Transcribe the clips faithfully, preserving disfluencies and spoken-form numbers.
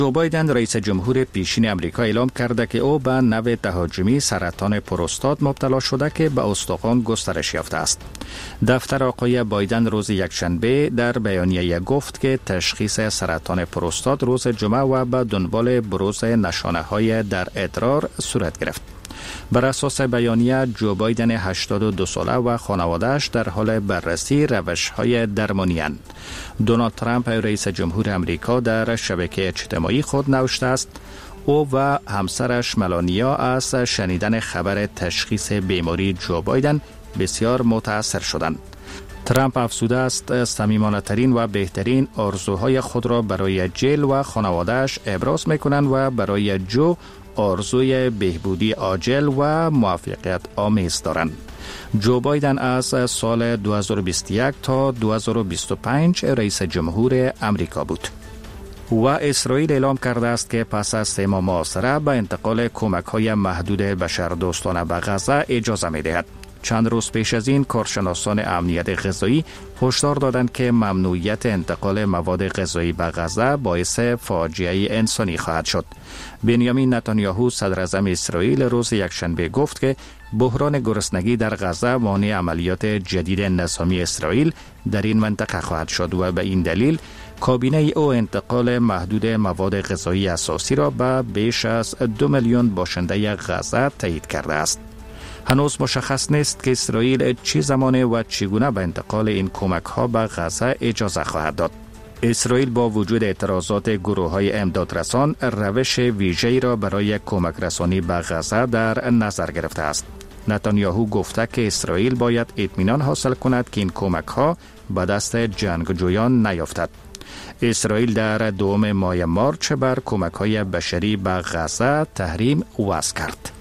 جو بایدن رئیس جمهور پیشین امریکا اعلام کرده که او به نوع تهاجمی سرطان پروستات مبتلا شده که به استخوان گسترش یافته است. دفتر آقای بایدن روز یکشنبه در بیانیه گفت که تشخیص سرطان پروستات روز جمعه و به دنبال بروز نشانه های در ادرار صورت گرفت. بر اساس بیانیه جو بایدن هشتاد و دو ساله و خانواده‌اش در حال بررسی روش‌های درمانی اند. دونالد ترامپ رئیس جمهور امریکا در شبکه اجتماعی خود نوشته است او و همسرش ملانیا از شنیدن خبر تشخیص بیماری جو بایدن بسیار متاثر شدند. ترامپ افزوده است صمیمانه‌ترین و بهترین آرزوهای خود را برای جیل و خانواده‌اش ابراز می‌کنند و برای جو آرزوی بهبودی عاجل و موفقیت آمیز دارند. جو بایدن از سال دو هزار و بیست و یک تا دو هزار و بیست و پنج رئیس جمهور امریکا بود. و اسرائیل اعلام کرده است که پس از سه ماه محاصره به انتقال کمک‌های محدود بشردوستانه به غزه اجازه می‌دهد. چند روز پیش از این کارشناسان امنیت غذایی هشدار دادند که ممنوعیت انتقال مواد غذایی به غزه باعث فاجعه انسانی خواهد شد. بنیامین نتانیاهو صدر اعظم اسرائیل روز یکشنبه گفت که بحران گرسنگی در غزه مانع عملیات جدید نظامی اسرائیل در این منطقه خواهد شد و به این دلیل کابینه او انتقال محدود مواد غذایی اساسی را به بیش از دو میلیون باشنده غزه تایید کرده است. هنوز مشخص نیست که اسرائیل چه زمان و چگونه به انتقال این کمک ها به غزه اجازه خواهد داد. اسرائیل با وجود اعتراضات گروه های امدادرسان روش ویژه‌ای را برای کمک رسانی به غزه در نظر گرفته است. نتانیاهو گفته که اسرائیل باید اطمینان حاصل کند که این کمک ها به دست جنگجویان نیفتد. اسرائیل در دوم ماه مارچ بر کمک های بشری به غزه تحریم وضع کرد.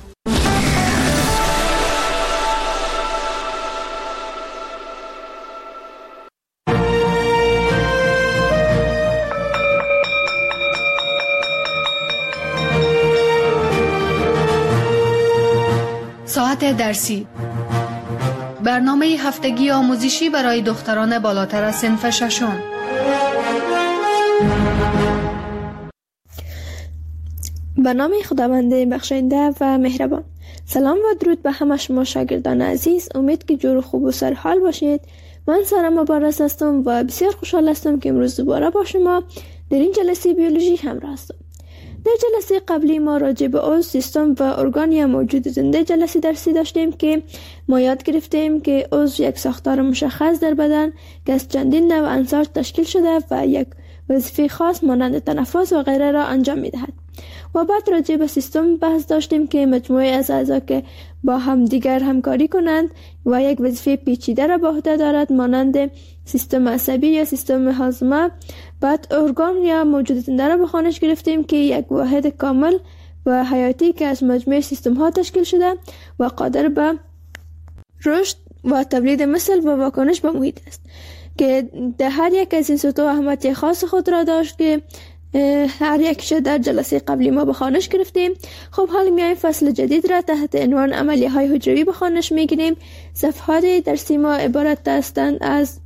ساعت درسی، برنامه هفتگی آموزشی برای دختران بالاتر از صنف ششم. به نام خداوند بخشنده و مهربان. سلام و درود به همه شما شاگردان عزیز. امید که جور خوب و سرحال باشید. من سارا مبارز هستم و بسیار خوشحال هستم که امروز دوباره با شما در این جلسه بیولوژی همراه هستم. در جلسه قبلی ما راجع به عضو، سیستم و ارگان موجود زنده جلسه درسی داشتیم که ما یاد گرفتیم که عضو یک ساختار مشخص در بدن که از چندین نوع عناصر تشکیل شده و یک وظیفه خاص مانند تنفس و غیره را انجام می‌دهد. و بعد راجع به سیستم بحث داشتیم که مجموعه از اعضا که با هم دیگر همکاری کنند و یک وظیفه پیچیده را به عهده دارد مانند سیستم عصبی یا سیستم هاضمه. بعد ارگان یا موجود زنده را به خوانش گرفتیم که یک واحد کامل و حیاتی که از مجموعه سیستم ها تشکیل شده و قادر به رشد و تولید مثل و واکنش به محیط است که در هر یک از این سطوح اهمیت خاص خود را داشت که هر یکش در جلسه قبلی ما به خوانش گرفتیم. خب حالا میایم فصل جدید را تحت عنوان عملیه های حجروی به خوانش میگیریم. صفحات درسی ما عبارت هستند از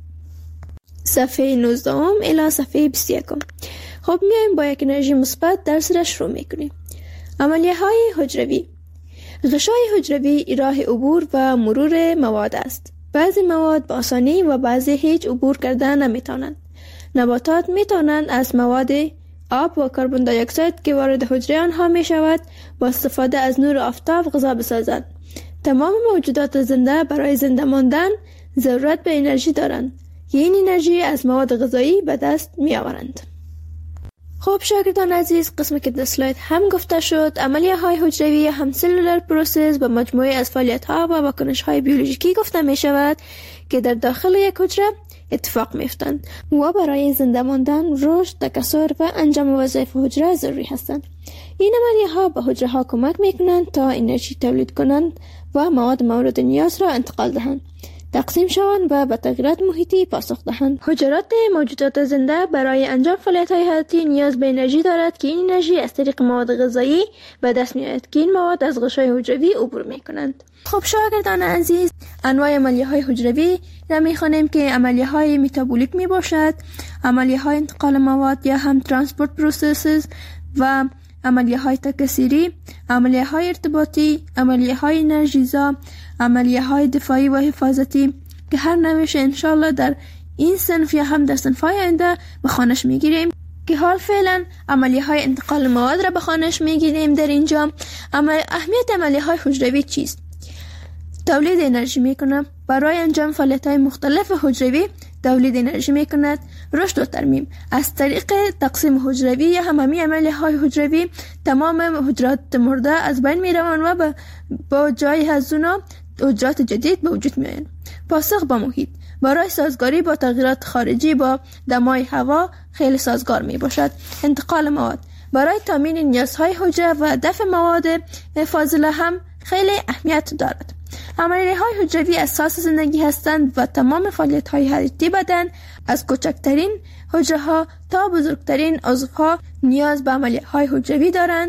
صفحه نوزده الی صفحه بیست و یک. خب میایم با یک انرژی مثبت درس را شروع میکنیم. عملیه های حجروی. غشای حجروی راه عبور و مرور مواد است. بعضی مواد با آسانی و بعضی هیچ عبور کردن نمیتونند. نباتات میتونند از مواد آب و کربن دی اکساید که وارد حجره آنها می شود با استفاده از نور آفتاب غذا بسازند. تمام موجودات زنده برای زنده ماندن ضرورت به انرژی دارند. این انرژی از مواد غذایی به دست می آورند. خب شاگردان عزیز، قسمی که در سلاید هم گفته شد، عملیه های حجروی یا هم سلولر پروسس به مجموعه از فعالیت ها و واکنش های بیولوژیکی گفته می شود که در داخل یک حجره اتفاق میفتند و برای زنده ماندن، رشد، تکثر و انجام وظایف حجره ضروری هستند. این عملیه ها به حجره ها کمک میکنند تا انرژی تولید کنند و مواد مورد نیاز را انتقال دهند. تقسیم شوند و به تغییرات محیطی پاسخ دهند. حجرات موجودات زنده برای انجام فعالیت‌های حیاتی نیاز به انرژی دارد که این انرژی از طریق مواد غذایی به دست می‌آید که این مواد از غشای حجروی عبور می‌کنند. خب شاگردان عزیز، انواع عملیه‌های حجروی را می‌خوانیم که عملیه‌های متابولیک میباشد، عملیه‌های انتقال مواد یا هم ترانسپورت پروسسز و عملیه‌های تکثیری، عملیه‌های ارتباطی، عملیه‌های انرژیزا، عملیه‌های دفاعی و حفاظتی که هر نوعش انشالله در این صنف یا هم در صنف‌های آینده به خوانش می‌گیریم. که حال فعلا عملیه‌های انتقال مواد را به خوانش می‌گیریم. در اینجا عمل... اهمیت عملیه‌های حجروی چیست؟ تولید انرژی می‌کند. برای انجام فعالیت‌های مختلف حجروی تولید انرژی می‌کند. رشد و ترمیم از طریق تقسیم حجروی یا هممی عملیه‌های حجروی تمام حجرات مرده از بین می‌روند و با جای از اونا حجرات جدید به وجود می‌آیند. پاسخ به محیط برای سازگاری با تغییرات خارجی با دمای هوا خیلی سازگار میباشد. انتقال مواد برای تامین نیازهای حجره و دفع مواد فاضله هم خیلی اهمیت دارد. عملیه‌های حجروی اساس زندگی هستند و تمام فعالیت‌های حیاتی بدن از کوچکترین حجره‌ها تا بزرگترین عضوها نیاز به عملیه‌های حجروی دارند.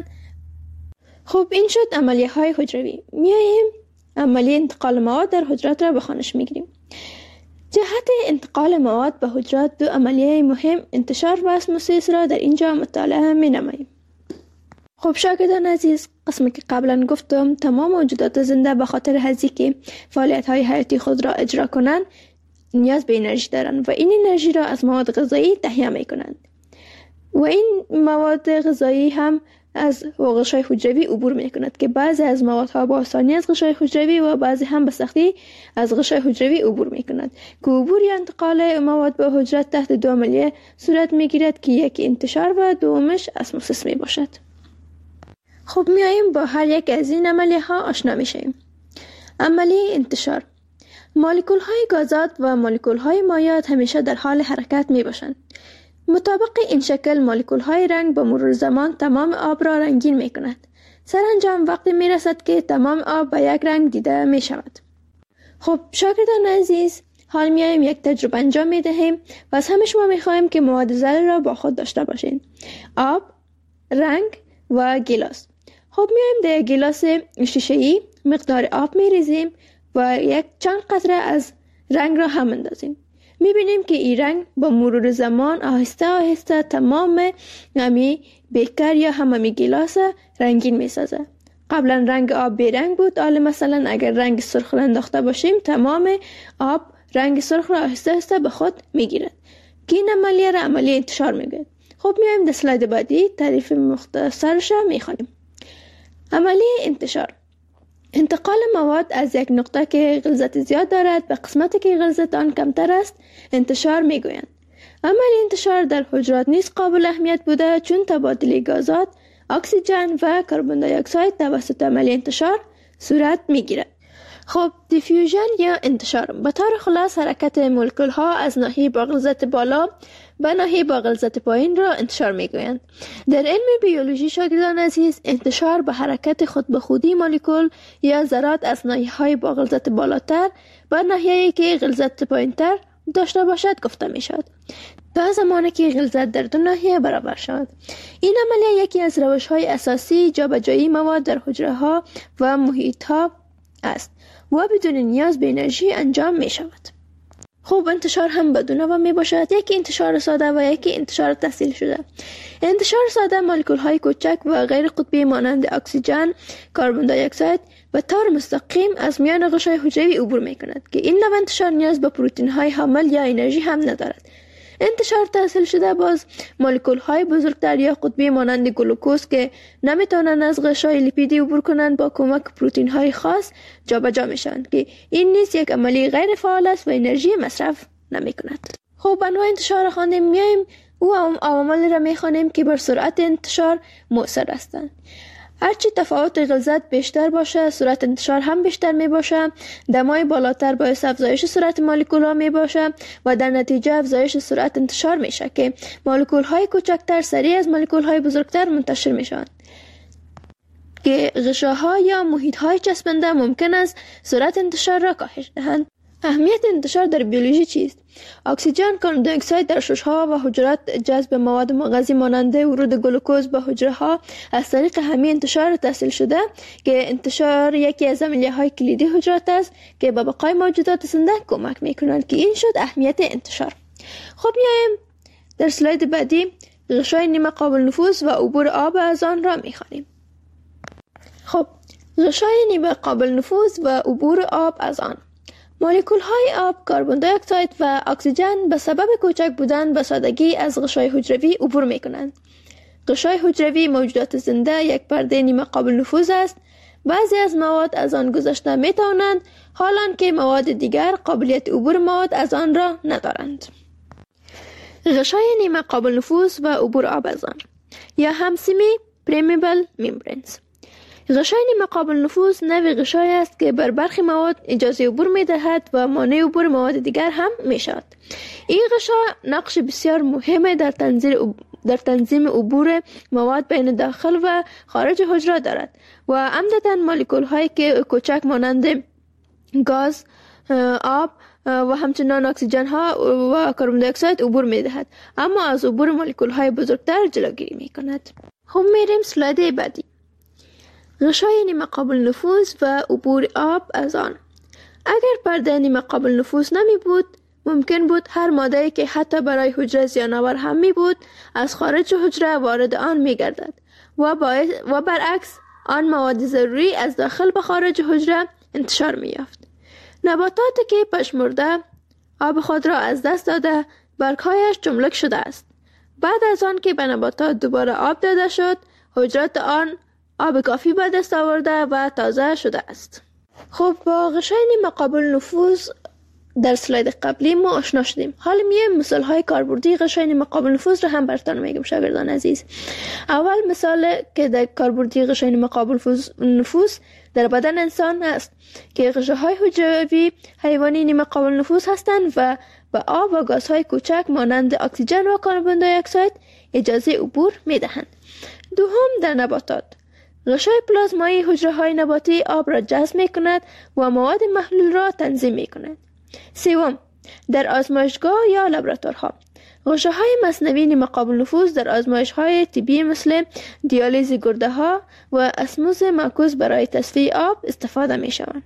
خب این شد عملیه‌های حجروی. میاییم عملیه انتقال مواد در حجرات را به خوانش میگیریم. جهت انتقال مواد به حجرات دو عملیه مهم انتشار و اسموسیس را در اینجا مطالعه می نماییم. خب شاگردان عزیز، قسمی که قبلا گفتم تمام موجودات زنده به خاطر هزی که فعالیت های حیاتی خود را اجرا کنند نیاز به انرژی دارند و این انرژی را از مواد غذایی تهیه می کنند و این مواد غذایی هم از غشای حجروی عبور می کند که بعضی از موادها با آسانی از غشای حجروی و بعضی هم به سختی از غشای حجروی عبور می کند که عبور یا انتقال مواد به حجرات تحت دو عملیه صورت می گیرد که یکی انتشار و دومش اسموسیس می باشد. خب می آییم با هر یک از این عملیه ها آشنا می شویم. عملیه انتشار: مولکول های گازات و مولکول های مایعات همیشه در حال حرکت می باشند. مطابق این شکل مولکول های رنگ با مرور زمان تمام آب را رنگین می کند. سرانجام وقتی می رسد که تمام آب به یک رنگ دیده می شود. خب شاگردان عزیز، حال می آییم یک تجربه انجام می دهیم و از همه شما می خواهیم که مواد ذره را با خود داشته باشین: آب، رنگ و گیلاس. خب می آییم در یک گیلاس شیشه‌ای مقدار آب می ریزیم و یک چند قطره از رنگ را هم اندازیم. میبینیم که این رنگ با مرور زمان آهسته آهسته تمام همی بیکر یا هممی گیلاس رنگین میسازه. قبلا رنگ آب بی رنگ بود، حالا مثلا اگر رنگ سرخ را انداخته باشیم تمام آب رنگ سرخ را آهسته آهسته به خود میگیرد که این عملیه را عملیه انتشار میگوید. خب میایم در اسلاید بعدی تعریف مختصرش را میخوانیم. عملیه انتشار: انتقال مواد از یک نقطه که غلظت زیاد دارد به قسمتی که غلظت آن کمتر است انتشار میگویند. عمل انتشار در حجرات نیز قابل اهمیت بوده چون تبادل گازات، اکسیژن و کربن دی اکساید توسط عمل انتشار صورت میگیرد. خب دیفیوژن یا انتشار به طور خلاص حرکت مولکول ها از ناحیه با غلظت بالا به ناحیه با غلظت پایین را انتشار میگویند. در علم بیولوژی شاگردان عزیز، انتشار به حرکت خود به خودی مولکول یا ذرات از ناحیه های با غلظت بالاتر به ناحیه‌ای که غلظت پایینتر داشته باشد گفته می شود تا زمانی که غلظت در دو ناحیه برابر شود. این عملیه یکی از روش های اساسی جابجایی مواد در حجره ها و محیط ها است و بدون نیاز به انرژی انجام می شود. خوب انتشار هم به دو نوع می باشد، یکی انتشار ساده و یکی انتشار تحصیل شده. انتشار ساده مولکول های کوچک و غیر قطبی مانند اکسیژن، کربن دی اکساید به طور مستقیم از میان غشای حجروی عبور می کند که این نوع انتشار نیاز به پروتئین های حامل یا انرژی هم ندارد. انتشار تحصیل شده باز مولکول های بزرگتر یا قطبی مانند گلوکوز که نمیتونن از غشای لیپیدی عبور کنند با کمک پروتئین های خاص جابجا میشن که این نیز یک عملی غیر فعال است و انرژی مصرف نمی کند. خب انواع انتشار خواندیم، میایم او عوامل را میخوانیم که بر سرعت انتشار مؤثر هستند. هرچی تفاوت غلظت بیشتر باشه سرعت انتشار هم بیشتر می باشه. دمای بالاتر باعث افزایش سرعت مولکول ها می باشه و در نتیجه افزایش سرعت انتشار میشه که مولکول های کوچکتر سریع از مولکول های بزرگتر منتشر میشوند که غشاها یا محیط های چسبنده ممکن است سرعت انتشار را کاهش دهند. اهمیت انتشار در بیولوژی چیست؟ اکسیژن، کاربن دی اکساید در شش‌ها و حجرات، جذب مواد مغذی مانند ورود گلوکوز به حجره‌ها از طریق همین انتشار تحصیل شده که انتشار یکی از عملیه‌های کلیدی حجرات است که به بقای موجودات زنده کمک می‌کنند که این شد اهمیت انتشار. خب میایم در اسلاید بعدی غشای نیمه قابل نفوذ و عبور آب از آن را می‌خوانیم. خب غشای نیمه قابل نفوذ و عبور آب از آن. مولکول های آب، کاربن دی اکساید و اکسیژن به سبب کوچک بودن به سادگی از غشای حجروی عبور می کنند. غشای حجروی موجودات زنده یک پرده نیمه قابل نفوذ است. بعضی از مواد از آن گذشته می توانند، حالان که مواد دیگر قابلیت عبور مواد از آن را ندارند. غشای نیمه قابل نفوذ و عبور آب از آن یا هم سیمی پرمیبل ممبرینز. غشای نیمه قابل نفوذ نوع غشای است که بر برخی مواد اجازه عبور می دهد و مانع عبور مواد دیگر هم می شود. این غشا نقش بسیار مهم در تنظیم در تنظیم عبور مواد بین داخل و خارج حجره دارد و عمدتاً مولکول هایی که کوچک مانند گاز، آب و همچنان اکسیژن ها و کربن دی اکساید عبور می دهد، اما از عبور مولکول های بزرگتر جلوگیری می کند. هم میریم اسلاید بعدی. غشای نیمه قابل نفوذ و عبور آب از آن. اگر پرده نیمه قابل نفوذ نمی بود، ممکن بود هر ماده‌ای که حتی برای حجره زیان‌آور هم می بود از خارج حجره وارد آن می گردد و, و برعکس آن مواد ضروری از داخل به خارج حجره انتشار می یافت. نباتاتی که پشمرده آب خود را از دست داده برگ‌هایش جملک شده است. بعد از آن که به نباتات دوباره آب داده شد، حجرات آن آب کافی به دست آورده و تازه شده است. خب با غشای نیمه قابل نفوذ در اسلاید قبلی ما آشنا شدیم. حالا میایم مثال های کاربردی غشای نیمه قابل نفوذ رو هم براتون میگم شاگردان عزیز. اول مثال که در کاربردی غشای نیمه قابل نفوذ در بدن انسان است که غشاهای حجروی حیوانی نیمه قابل نفوذ هستند و به آب و گازهای کوچک مانند اکسیژن و کربن دی اکساید اجازه عبور میدهند. دوم در نباتات، غشای پلازمایی حجره های نباتی آب را جذب می کند و مواد محلول را تنظیم می کند. سوم در آزمایشگاه یا لابراتوارها، غشه های مصنوعی نیمه قابل نفوذ در آزمایش های طبی مثل دیالیز گرده ها و اسموز معکوس برای تصفیه آب استفاده می شوند.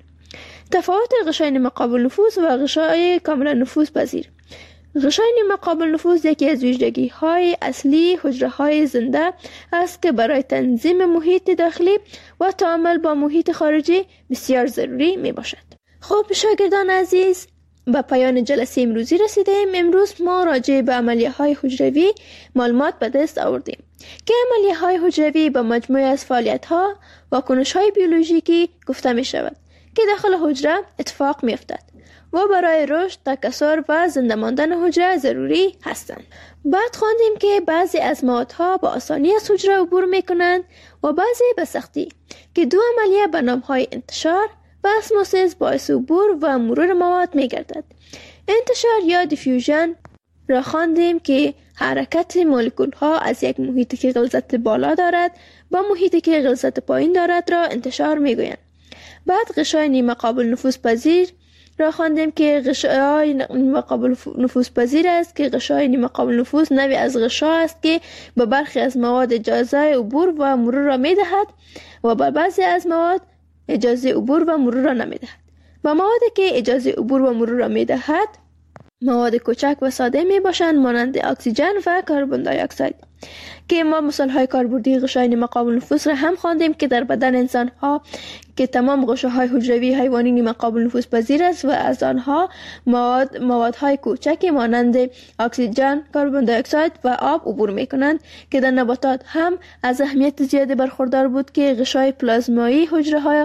تفاوت غشای نیمه قابل نفوذ و غشای کاملا نفوذ پذیر. غشای نیمه قابل نفوذ یکی از ویژگی های اصلی حجره های زنده است که برای تنظیم محیط داخلی و تعامل با محیط خارجی بسیار ضروری می باشد. خب شاگردان عزیز، به پایان جلسه امروزی رسیدیم. امروز ما راجع به عملیه های حجروی معلومات به دست آوردیم که عملیه های حجروی به مجموعه از فعالیت ها و کنش های بیولوژیکی گفته می شود که داخل حجره اتفاق می افتد و برای رشد، تکثر و زنده ماندن حجره ضروری هستند. بعد خواندیم که بعضی از موادها با آسانی از حجره عبور می کنند و بعضی به سختی که دو عملیه به نام‌های انتشار و اسموسیس باعث عبور و مرور مواد می گردد. انتشار یا دیفیوژن را خواندیم که حرکت مولکول ها از یک محیطی که غلظت بالا دارد با محیطی که غلظت پایین دارد را انتشار می گویند. بعد غشای نیمه قابل نفوذ پذیر را خواندیم که غشای نیمه قابل نفوذ پذیر است که غشای نیمه قابل نفوذ نوعی از غشا است که به برخی از مواد اجازه عبور و مرور را می دهد و به بعضی از مواد اجازه عبور و مرور را نمی دهد. و موادی که اجازه عبور و مرور را می دهد مواد کوچک و ساده می باشند مانند اکسیژن و کربن دی اکساید که ما مثال های کاربردی غشای نیمه قابل نفوذ را هم خواندیم که در بدن انسان ها که تمام غشاهای حجروی حیوانی نیمه قابل نفوذ پذیر است و از آنها مواد موادهای کوچکی مانند اکسیژن، کربن دی اکساید و آب عبور می کنند که در نباتات هم از اهمیت زیادی برخوردار بود که غشای پلازمایی حجره های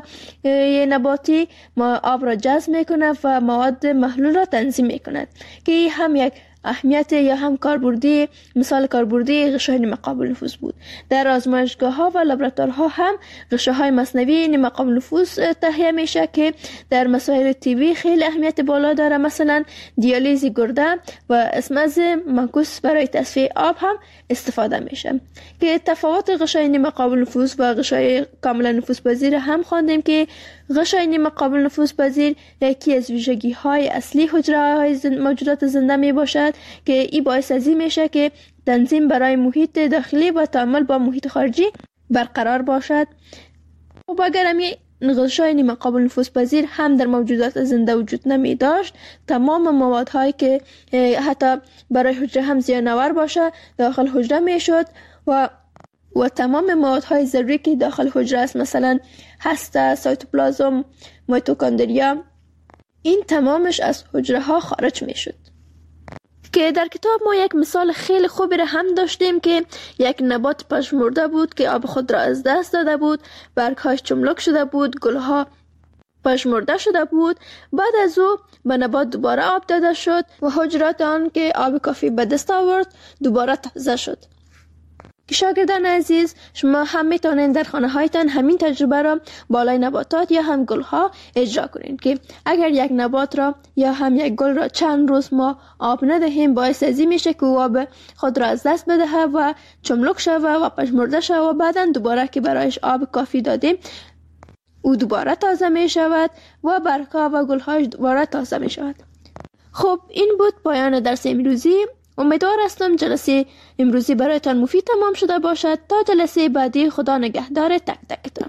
نباتی ما آب را جذب می کند و مواد محلول را تنظیم می کند که هم یک اهمیت یا هم کاربردی مثال کاربردی غشای نیمه قابل نفوذ بود. در آزمایشگاه ها و لابراتوارها هم غشاهای مصنوی نیمه قابل نفوذ تهیه میشه که در مسائل طبی خیلی اهمیت بالا داره. مثلا دیالیز گرده و اسمز منکوس برای تصفیه آب هم استفاده میشه. که تفاوت غشای نیمه قابل نفوذ و غشای کاملا نفوذ پذیر هم خواندیم که غشای نیمه قابل نفوذ پذیر یکی از ویژگی های اصلی حجره های زن... موجودات زنده می باشد که این باعث ازی میشه که تنظیم برای محیط داخلی و تعامل با محیط خارجی برقرار باشد. و اگر همی غشای نیمه قابل نفوذ پذیر هم در موجودات زنده وجود نمی داشت، تمام موادهایی که حتی برای حجره هم زیانآور باشه داخل حجره می شد و و تمام موادهای ضروری که داخل حجره است، مثلا هسته، سایتوپلازم، میتوکندریا، این تمامش از حجره ها خارج می شد. که در کتاب ما یک مثال خیلی خوبی را هم داشتیم که یک نبات پژمرده بود که آب خود را از دست داده بود، برگهاش چملک شده بود، گلها پژمرده شده بود. بعد از او به نبات دوباره آب داده شد و حجرات آن که آب کافی به دست آورد دوباره تازه شد. که شاگردان عزیز، شما هم میتونید در خانه هایتان همین تجربه را بالای نباتات یا هم گل ها اجرا کنید که اگر یک نبات را یا هم یک گل را چند روز ما آب ندهیم، باعث ازی میشه که آب خود را از دست بده و چملک شوه و پژمرده شوه و بعدا دوباره که برایش آب کافی دادیم او دوباره تازه می شود و برگها و گل هاش دوباره تازه می شود. خب این بود پایان درس امروزی. امیدوار هستم جلسه امروزی برایتان مفید تمام شده باشد. تا جلسه بعدی، خدا نگهدار تک تکتان.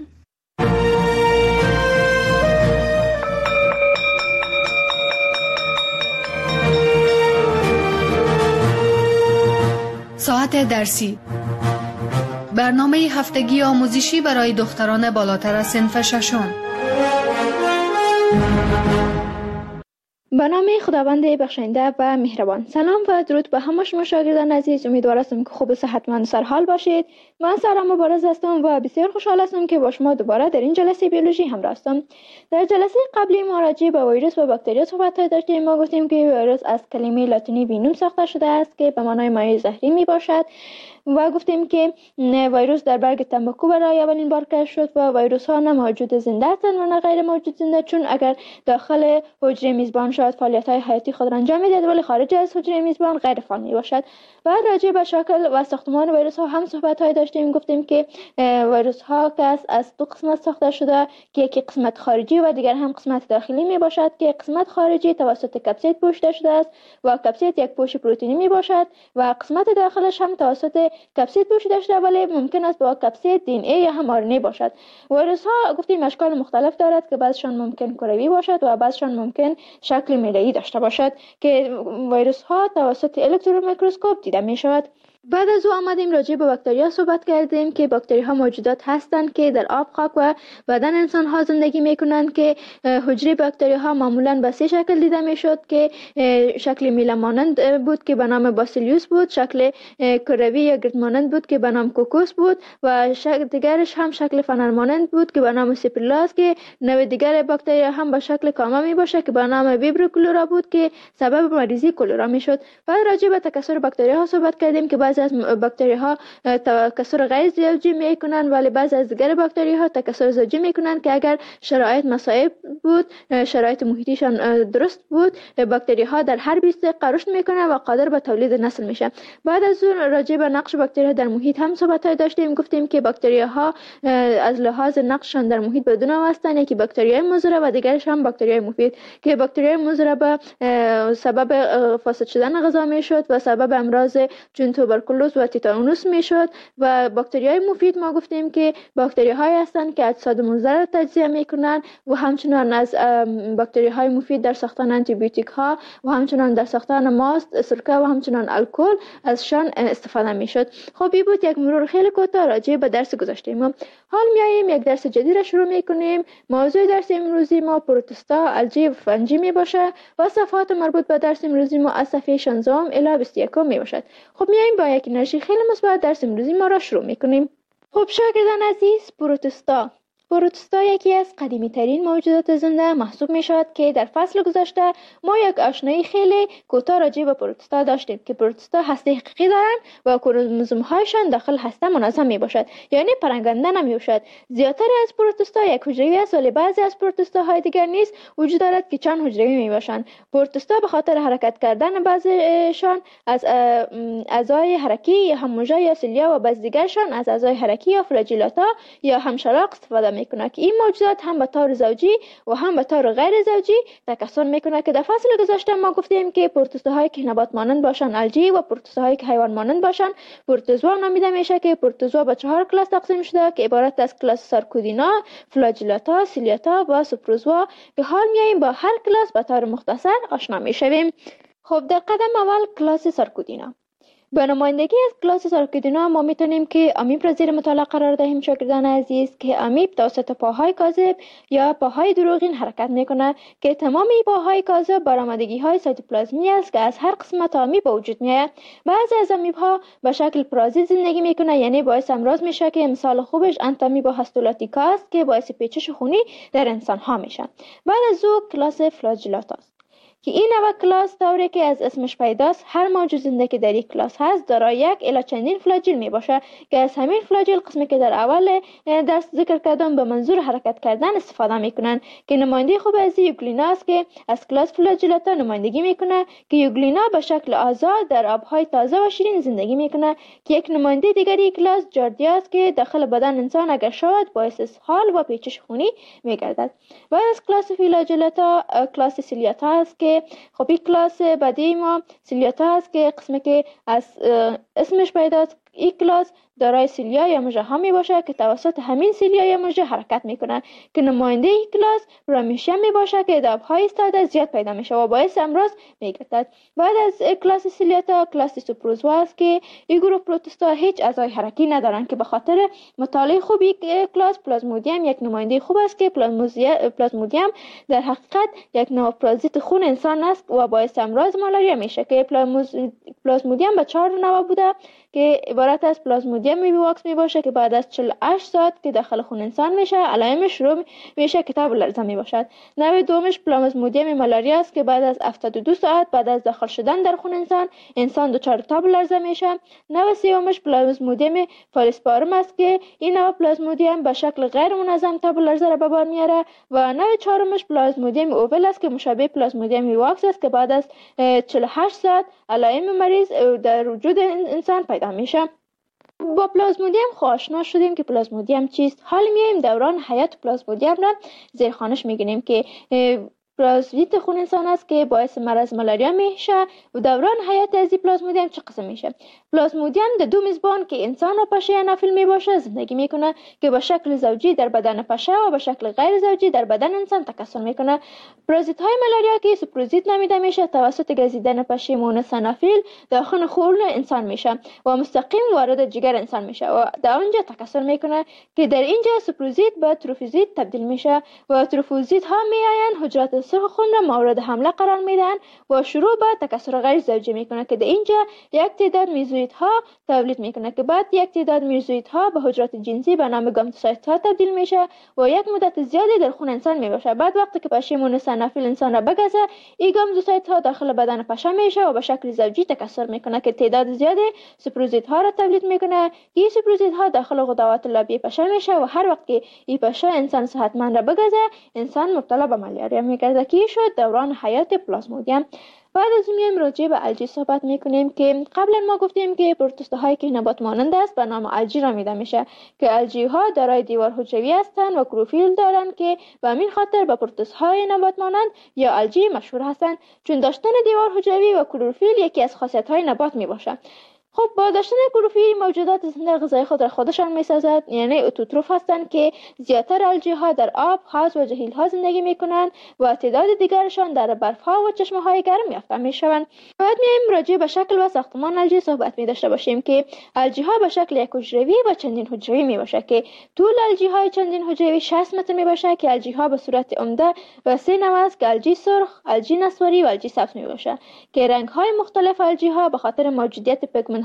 ساعت درسی، برنامه هفتگی آموزشی برای دختران بالاتر از صنف ششم. به نام خداوند بخشنده و مهربان. سلام و درود به همه شما شاگردان عزیز. امیدوار هستم که خوب و صحتمند و سرحال باشید. من سارا مبارز هستم و بسیار خوشحال هستم که با شما دوباره در این جلسه بیولوژی همراه هستم. در جلسه قبلی ما راجع به ویروس و باکتریا صحبت داشتیم. ما گفتیم که ویروس از کلمه لاتینی وینوم ساخته شده است که به معنای مایع زهری می باشد و گفتیم که ویروس در برگ تنباکو برای اولین بار کشف شد و ویروس ها نه موجود زنده هستند و نه غیر موجود زنده، چون اگر داخل حجره میزبان شاید فعالیت های حیاتی خود را انجام میدهد ولی خارج از حجره میزبان غیر فعال می باشد. و راجع به شکل و ساختمان ویروس ها هم صحبت های داشتیم. گفتیم که ویروس ها که از دو قسمت ساخته شده که یکی قسمت خارجی و دیگر هم قسمت داخلی می باشد که قسمت خارجی توسط کپسید پوشیده شده است و کپسید یک پوش پروتئینی می باشد و قسمت داخلش هم توسط کپسید پوشیده شده ولی ممکن است با کپسید دی ان ای یا هم آر ان ای باشد. ویروس ها گفتیم اشکال مختلف دارد که بعضشان ممکن کروی باشد و بعضشان ممکن شکل میله‌ای داشته باشد که ویروس ها توسط الکترون میکروسکوپ دیده می شود. بعد از او آمدیم راجع به باکتریا صحبت کردیم که باکتری ها موجودات هستند که در آب، خاک و بدن انسان ها زندگی می کنند که حجره باکتری ها معمولا به سه شکل دیده می شد که شکل میله مانند بود که به نام باسیلیوس بود، شکل کروی یا گرد مانند بود که به نام کوکوس بود و شکل دیگرش هم شکل فنر مانند بود که به نام سیپرلاس که نوع دیگر باکتری هم به شکل کاما می باشه که به نام ویبرو کلورا بود که سبب مریضی کلورا می شد. بعد راجع به تکثر باکتری ها صحبت کردیم که بعضی از باکتری ها تکثر غیر زوجی می کنند ولی بعضی از دیگر باکتری ها تکثر زوجی می کنند که اگر شرایط مساعد بود، شرایط محیطیشان درست بود، باکتری ها در هر بیست دقیقه رشد می کنند و قادر به تولید نسل میشه. بعد از اون راجع به نقش باکتری ها در محیط هم صحبت داشتیم. گفتیم که باکتری ها از لحاظ نقششان در محیط به دو نوع هستند، یکی باکتری های مضر و دیگرش هم باکتری های مفید که باکتری های مضر به سبب فاسد شدن غذا میشد و سبب امراض چون توبرکولوز و تیتانوس میشد و باکتری های مفید ما گفتیم که باکتری های هستند که اجساد مضر تجزیه میکنند و همچنان از باکتری های مفید در ساختن آنتی بیوتیک ها و همچنان در ساختن ماست، سرکه و همچنان الکل ازشان استفاده میشد. خب این بود یک مرور خیلی کوتاه راجع به درس گذاشتیم. حال میاییم یک درس جدید را شروع میکنیم. موضوع درس امروزی ما پروتستا، الجی و فنجی می باشه و صفحات مربوط به درس امروزی ما از صفحه شانزده الی بیست و یک می باشد. خب میاییم با یک انرژی خیلی مثبت درس امروزی ما را شروع میکنیم. خب شاگردان عزیز، پروتستا پروتوستا یکی از قدیمی ترین موجودات زنده محسوب می شود که در فصل گذشته ما یک آشنایی خیلی کوتاه راجع به پروتوستا داشتیم که پروتوستا هسته حقیقی دارند و کروموزوم هایشان داخل هسته منظم می باشد، یعنی پراکنده نمی باشد. زیادتر از پروتوستا یک حجروی است، ولی بعضی از پروتوستا های دیگر نیز وجود دارد که چند حجروی می باشند. پروتوستا به خاطر حرکت کردن بعضیشان از اعضای حرکی یا هموجه یا سیلیا و بعض دیگرشان از اعضای حرکی یا فلاجیلاتا یا همشلاق استفاده میکنه که این موجودات هم به طور زوجی و هم به طور غیر زوجی تکثر میکنه که در فصل گذشته ما گفتیم که پروتوزوهایی که نبات مانند باشن الژی و پروتوزوهایی که حیوان مانند باشن پروتوزوا نامیده میشه که پروتوزوا به چهار کلاس تقسیم شده که عبارت از کلاس سارکودینا، فلاجیلاتا، سیلیاتا و سوپروزوا که حال میایم با هر کلاس به طور مختصر آشنا میشویم. خب در قدم اول کلاس سارکودینا. به نمایندگی از کلاس سارکودینا ما میتونیم که امیب را زیر مطالعه قرار دهیم شاگردان عزیز که امیب توسط پاهای کاذب یا پاهای دروغین حرکت میکنه که تمام پاهای کاذب برآمدگی های سایتوپلازمی است که از هر قسمت امیب به وجود میاد. بعضی از امیب ها به شکل پرازیت زندگی میکنه، یعنی باعث امراض میشه که مثال خوبش انتامیبا هاستولاتیکا است که باعث پیچش خونی در انسان ها میشه. بعد از او کلاس فلاجیلاتا است که این نوع کلاس طوری که از اسمش پیداست هر موجود زنده که در این کلاس هست دارای یک الی چندین فلاجیل می باشه که از همین فلاجیل قسمی که در اول درس ذکر کردم به منظور حرکت کردن استفاده میکنن که نماینده خوب از یوگلینا است که از کلاس فلاجیلاتا نمایندگی میکنه که یوگلینا به شکل آزاد در آبهای تازه و شیرین زندگی میکنه که یک نماینده دیگری کلاس جاردیا است که داخل بدن انسان اگر شود باعث اسهال و پیچش خونی میگردد. بعد از کلاس فلاجیلاتا کلاس سیلیاتا است که خب این کلاس بعدی ما سیلیاتا هست که قسمی که از اسمش پیداست. این کلاس دارای سیلیا یا مژه ها می باشه که توسط همین سیلیا یا مژه حرکت میکنه که نماینده این کلاس رامیشیا می باشه که دبهای ایستاده زیاد پیدا میشه و باعث امراض میگردد. بعد از کلاس سیلیاتا کلاس سوپروزوا است که این گروه پروتوستا هیچ اعضای حرکی ندارن که به خاطر مطالعه خوبی کلاس پلازمودیم یک نماینده خوب است که پلازمودیم در حقیقت یک نوع پرازیت خون انسان است و باعث امراض مالاریا میشه که پلازمودیم به چهار نوع بوده که عبارت از پلازمودیم میواکس می باشه که بعد از چهل و هشت ساعت که داخل خون انسان میشه علائمش شروع میشه که تب و لرزه می باشد. نوع دومش پلازمودیم مالاریا است که بعد از هفتاد و دو ساعت بعد از داخل شدن در خون انسان انسان دچار تب و لرزه میشه. نوع سومش پلازمودیم فالسپارم است که این نوع پلازمودیم به شکل غیر منظم تب و لرزه را به بار میاره و نوع چهارمش پلازمودیم اوول است که مشابه پلازمودیم میواکس است که بعد از چهل و هشت ساعت علائم مریض در وجود انسان پیدا میشه. با پلازمودیم آشنا شدیم که پلازمودیم چیست. حال میایم دوران حیات پلازمودیم را زیر خانش میگیریم که پرازیت خون انسان است که باعث مرض مالاریا میشه و دوران حیات از این پلازمودیم چه قسم میشه. پلازمودیم در دو میزبان که انسان و پشه انافیل می باشه زندگی میکنه که به شکل زوجی در بدن پشه و به شکل غیر زوجی در بدن انسان تکثر میکنه. پرازیت های مالاریا که سوپروزیت نامیده میشه توسط گزیدن پشه مونس انافیل داخل خون انسان میشه و مستقیم وارد جگر انسان میشه و در اونجا تکثر میکنه که در اینجا سوپروزیت به تروفوزیت تبدیل میشه و تروفوزیت ها میاین حجرات سرخ خون را مورد حمله قرار میدن و شروع به تکثر غیر زوجی میکنه که در اینجا یک تعداد میزویدها تولید میکنه که بعد یک تعداد میزویدها به حجرات جنسی به نام گامتوسایت ها تبدیل میشه و یک مدت زیادی در خون انسان میباشه. بعد وقتی که پشه مونس انافیل انسان را بگزه این گامتوسایت ها داخل بدن پشه میشه و به شکل زوجی تکثر میکنه که تعداد زیادی سوپروزیت ها را تولید میکنه. این سوپروزیت ها داخل غدوات لابی پشه میشه و هر وقت که این پشه انسان صحتمند را بگزه انسان مبتلا به مالاریا میگرده که شد دوران حیات پلازمودیم. بعد از میایم راجع به الژی صحبت میکنیم که قبلا ما گفتیم که پروتوستاهایی که نبات مانند است به نام الژی نامیده میشه که الژی ها دارای دیوار حجروی هستند و کلروفیل دارند که به همین خاطر به پروتوستاهای نبات مانند یا الژی مشهور هستند چون داشتن دیوار حجروی و کلروفیل یکی از خاصیت های نبات میباشه. خب با داشتن کلروفیل موجودات زنده غذای خود را خودشان میسازد، یعنی اتوتروف هستند که زیادتر الژی ها در آب، حوض و جهیل ها زندگی میکنند و تعداد دیگرشان در برف ها و چشمه های گرم یافته میشوند. بعد میایم راجع به شکل و ساختمان الژی صحبت می داشته باشیم که الژی ها به شکل یک حجروی و چندین حجروی می باشه که طول الژی های چندین حجروی شصت متر می باشه که الژی ها به صورت عمده و سه نوع است که الژی سرخ، الژی نسواری و الژی سبز می باشه که رنگ های مختلف الژی ها به خاطر موجودیت پیگمنت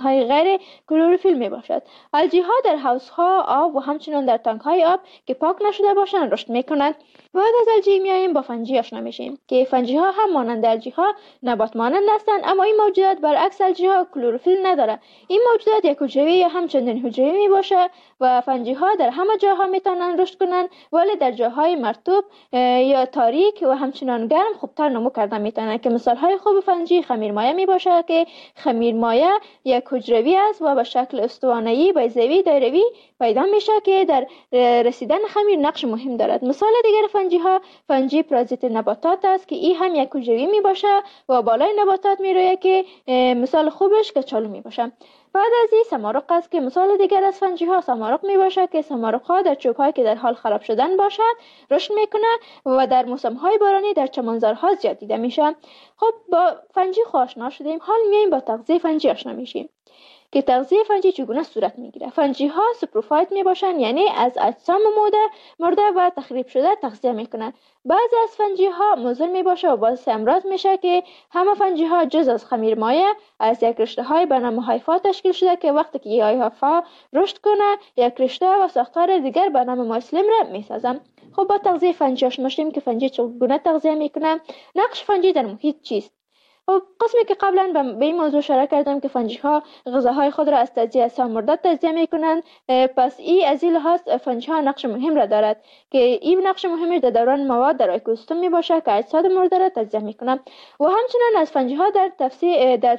های غیر کلروفیل می باشد. الژی ها در حوض ها آب و همچنین در تانک های آب که پاک نشده باشند رشد می کنند. بعد از الژی میایم با فنجی آشنا میشیم که فنجی ها هم مانند الژی ها نبات مانند هستند، اما این موجودات برعکس الژی ها کلروفیل نداره. این موجودات یک حجروی یا همچنین حجروی می باشه و فنجی ها در همه جاها میتونن رشد کنند، ولی در جاهای مرطوب یا تاریک و همچنان گرم خوبتر نمو کردن میتونن که مثال های خوب فنجی خمیرمایه می باشه که خمیرمایه یک حجروی است و به شکل استوانه‌ای بیضوی دایروی پیدا میشه که در رسیدن خمیر نقش مهم دارد. مثال دیگر فنجی ها فنجی پرازیت نباتات است که این هم یک حجروی می باشه و بالای نباتات می رویه که مثال خوبش کچالو می باشه. بعد از این سمارق است که مثال دیگر از فنجی ها سمارق می باشه که سمارق ها در چوب هایی که در حال خراب شدن باشد رشد میکنه و در موسم های بارانی در چمنزارها زیاد دیده میشه. خب با فنجی آشنا شدیم، حال میایم با تغذیه فنجی آشنا میشیم که تغذیه فنجی چگونه صورت میگیره. فنجی ها سپروفایت می باشن، یعنی از اجسام مرده مرده و تخریب شده تغذیه میکنن. بعضی از فنجی ها مضر می باشه و باعث امراض میشه که همه فنجی ها جز از خمیرمایه از یک رشته های به نام هایفا تشکیل شده که وقتی که این هایفا رشد کنه یک رشته و ساختار دیگر به نام مایسلیم را میسازن. خب با تغذیه فنجی آشنا شدیم که فنجی چگونه تغذیه میکنه. نقش فنجی در محیط چیست؟ خب قسمی که قبلا به این موضوع اشاره کردم که فنجی ها غذاهای خود را از تجزیه اجسام مرده تجزیه میکنند، پس این از این لحاظ فنجی ها نقش مهم را دارد که این نقش مهمش در دوران مواد در اکوسیستم می باشه که اجساد مرده را تجزیه میکنند و همچنین از فنجی ها در تفسیر در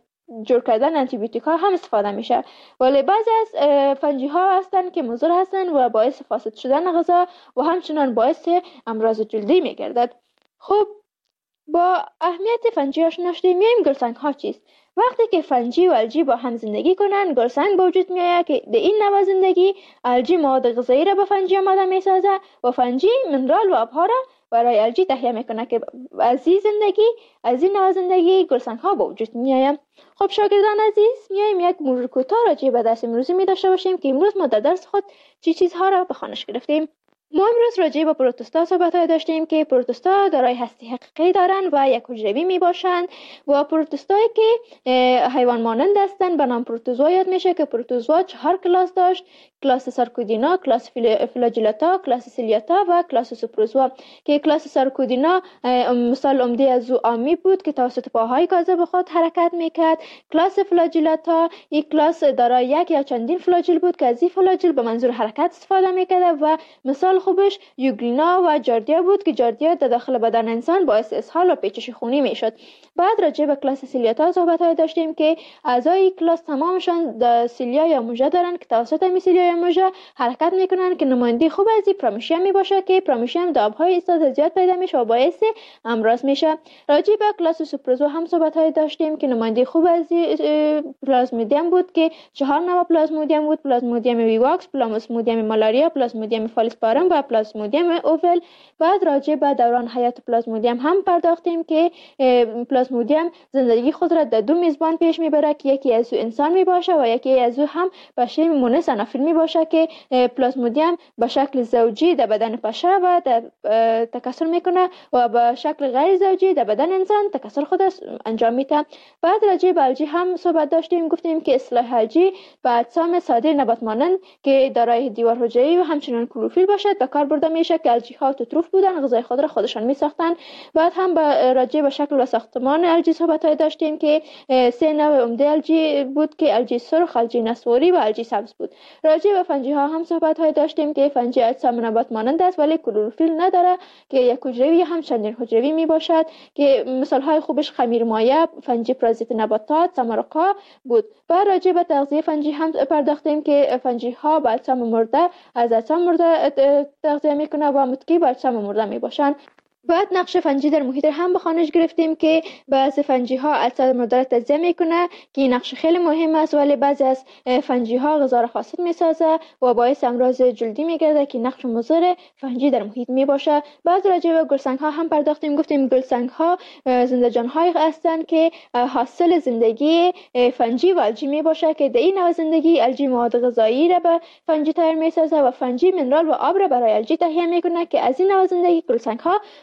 جور کردن آنتی بیوتیک ها هم استفاده میشه، ولی بعضی از فنجی ها هستند که مضر هستند و باعث فاسد شدن غذا و همچنین باعث امراض جلدی میگردد. خب با اهمیت فنجی آشنا شدیم. میایم گلسنگ ها چیست؟ وقتی که فنجی و الژی با هم زندگی کنن گلسنگ به وجود میآید که در این نوع زندگی الژی مواد غذایی را به فنجی آماده میسازه و فنجی منرال و آبها را برای الژی تهیه میکنه که از این زندگی از این نوع زندگی گلسنگ ها به وجود میآید. خب شاگردان عزیز، میایم یک مرور کوتاه راجع به درس امروزی می داشته باشیم که امروز ما در درس خود چی چیزها را به خوانش گرفتیم. ما امروز راجع به پروتوستا صحبت داشتیم که پروتوستا دارای هسته حقیقی دارند و یک حجروی می باشند و پروتوستایی که حیوان مانند هستند به نام پروتوزوا یاد میشه که پروتوزوا چهار کلاس داشت: کلاس سارکودینا، کلاس فلاجیلاتا، کلاس سیلیاتا و کلاس سوپروزوا که کلاس سارکودینا مثال عمده از او آمی بود که توسط پاهای کاذب به خود حرکت میکرد. کلاس فلاجیلاتا یک کلاس دارای یک یا چندین فلاجیل بود که از این فلاجیل به منظور حرکت استفاده میکرد و مثال خوبش یوگلینا و جاردیا بود که جاردیا در داخل بدن انسان باعث اسهال و پیچش خونی میشد. بعد راجع به کلاس سیلیاتا صحبت های داشتیم که اعضای کلاس تمامشان د سیلیا یا موژه دارند که توسط می سیلیا یا موژه حرکت میکنن که نماینده خوب از این پرامیشیم می باشه که پرامیشیم د آبهای استاد زیاد پیدا میشه و باعث امراض میشه. راجع به کلاس سوپروزوا هم صحبت های داشتیم که نماینده خوب از پلازمودیم بود که چهار نوع پلازمودیم بود: پلازمودیم ویواکس، پلازمودیم مالاریا، پلازمودیم فالیسپارم و پلازمودیم اوول. بعد راجع به دوران حیات پلازمودیم هم پرداختیم که پلازمودیم زندگی خود را در دو میزبان پیش میبره که یکی از او انسان میباشه و یکی از او هم بشه مونس انافیل میباشه که پلازمودیم به شکل زوجی در بدن پشه و در تکثر میکنه و به شکل غیر زوجی در بدن انسان تکثر خود انجام میده. بعد راجع به الژی هم صحبت داشتیم، گفتیم که اصطلاح الژی به اجسام ساده نبات مانند که دارای دیوار حجروی و همچنین کلروفیل باشد به کار برده میشه که الژی ها اوتوتروف بودن، غذای خود را خودشان میساختن. بعد هم با راجع به شکل و ساختمان الژی صحبت های داشتیم که سه نوع عمده الژی بود که الژی سرخ، الژی نسواری و الژی سبز بود. راجع به فنجی ها هم صحبت های داشتیم که فنجی اجسام نبات مانند است ولی کلروفیل نداره که یک حجروی هم چندین حجروی می باشد که مثال های خوبش خمیرمایه، فنجی پرازیت نباتات، سمارق‌ها بود. بعد راجع به تغذیه فنجی هم پرداختیم که فنجی ها به اجسام مرده از اجسام مرده تغذیه میکنه و متکی به اجسام مرده می باشند. بعد نقش فنجی در محیط هم به خوانش گرفتیم که بعضی فنجی ها اجساد مرده را تجزیه میکنه که این نقش خیلی مهم است، ولی بعضی از فنجی ها غذا را فاسد میسازه و باعث امراض جلدی میگرده که نقش مضر فنجی در محیط میباشه. بعد راجع به گلسنگ ها هم پرداختیم، گفتیم گلسنگ ها زنده جان های هستند که حاصل زندگی فنجی و الژی میباشه که در این نوع زندگی الژی مواد غذایی را به فنجی تهیه میسازه و فنجی منرال و آب را برای الژی تهیه میکنه که از این نوع زندگی گلسنگ ها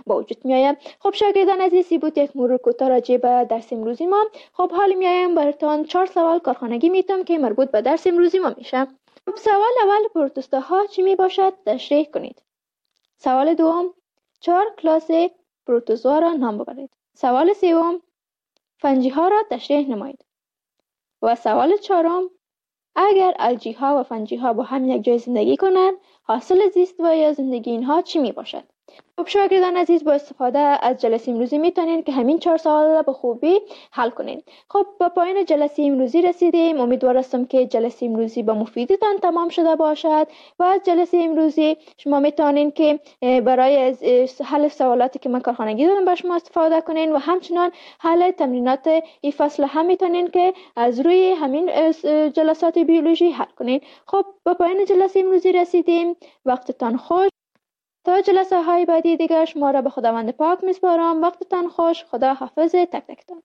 با وجود میآید. خب شاگردان عزیزی بود یک مرور کوتاه راجع به درس امروزی ما. خب حال میایم براتون چهار سوال کارخانگی میتونم که مربوط به درس امروزی ما میشه. خب سوال اول پروتوستاها چی می باشد تشریح کنید. سوال دوم چهار کلاس پروتوزوا را نام ببرید. سوال سوم فنجی ها را تشریح نمایید. و سوال چهارم اگر الجی ها و فنجی ها با هم یک جای زندگی کنند حاصل زیست و یا زندگی اینها چی می باشد؟ خب شاگردان عزیز با استفاده از جلسه امروزی میتونین که همین چهار سوال را به خوبی حل کنین. خب با پایان جلسه امروزی رسیدیم. امیدوار هستم که جلسه امروزی با مفیدتان تمام شده باشد و از جلسه امروزی شما میتونین که برای حل سوالاتی که من کارخانگی دادم با شما استفاده کنین و همچنان حل تمرینات این فصل هم میتونین که از روی همین جلسات بیولوژی حل کنین. خب با پایان جلسه امروزی رسیدیم. وقتتان خوش. تا جلسه های بعدی دیگر شما را به خداوند پاک میسپارم. وقتتان خوش. خدا حافظ تک تکتان.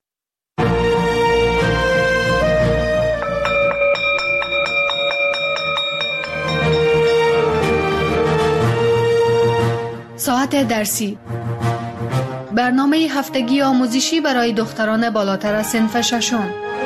ساعت درسی برنامه هفتگی آموزشی برای دختران بالاتر از صنف ششم.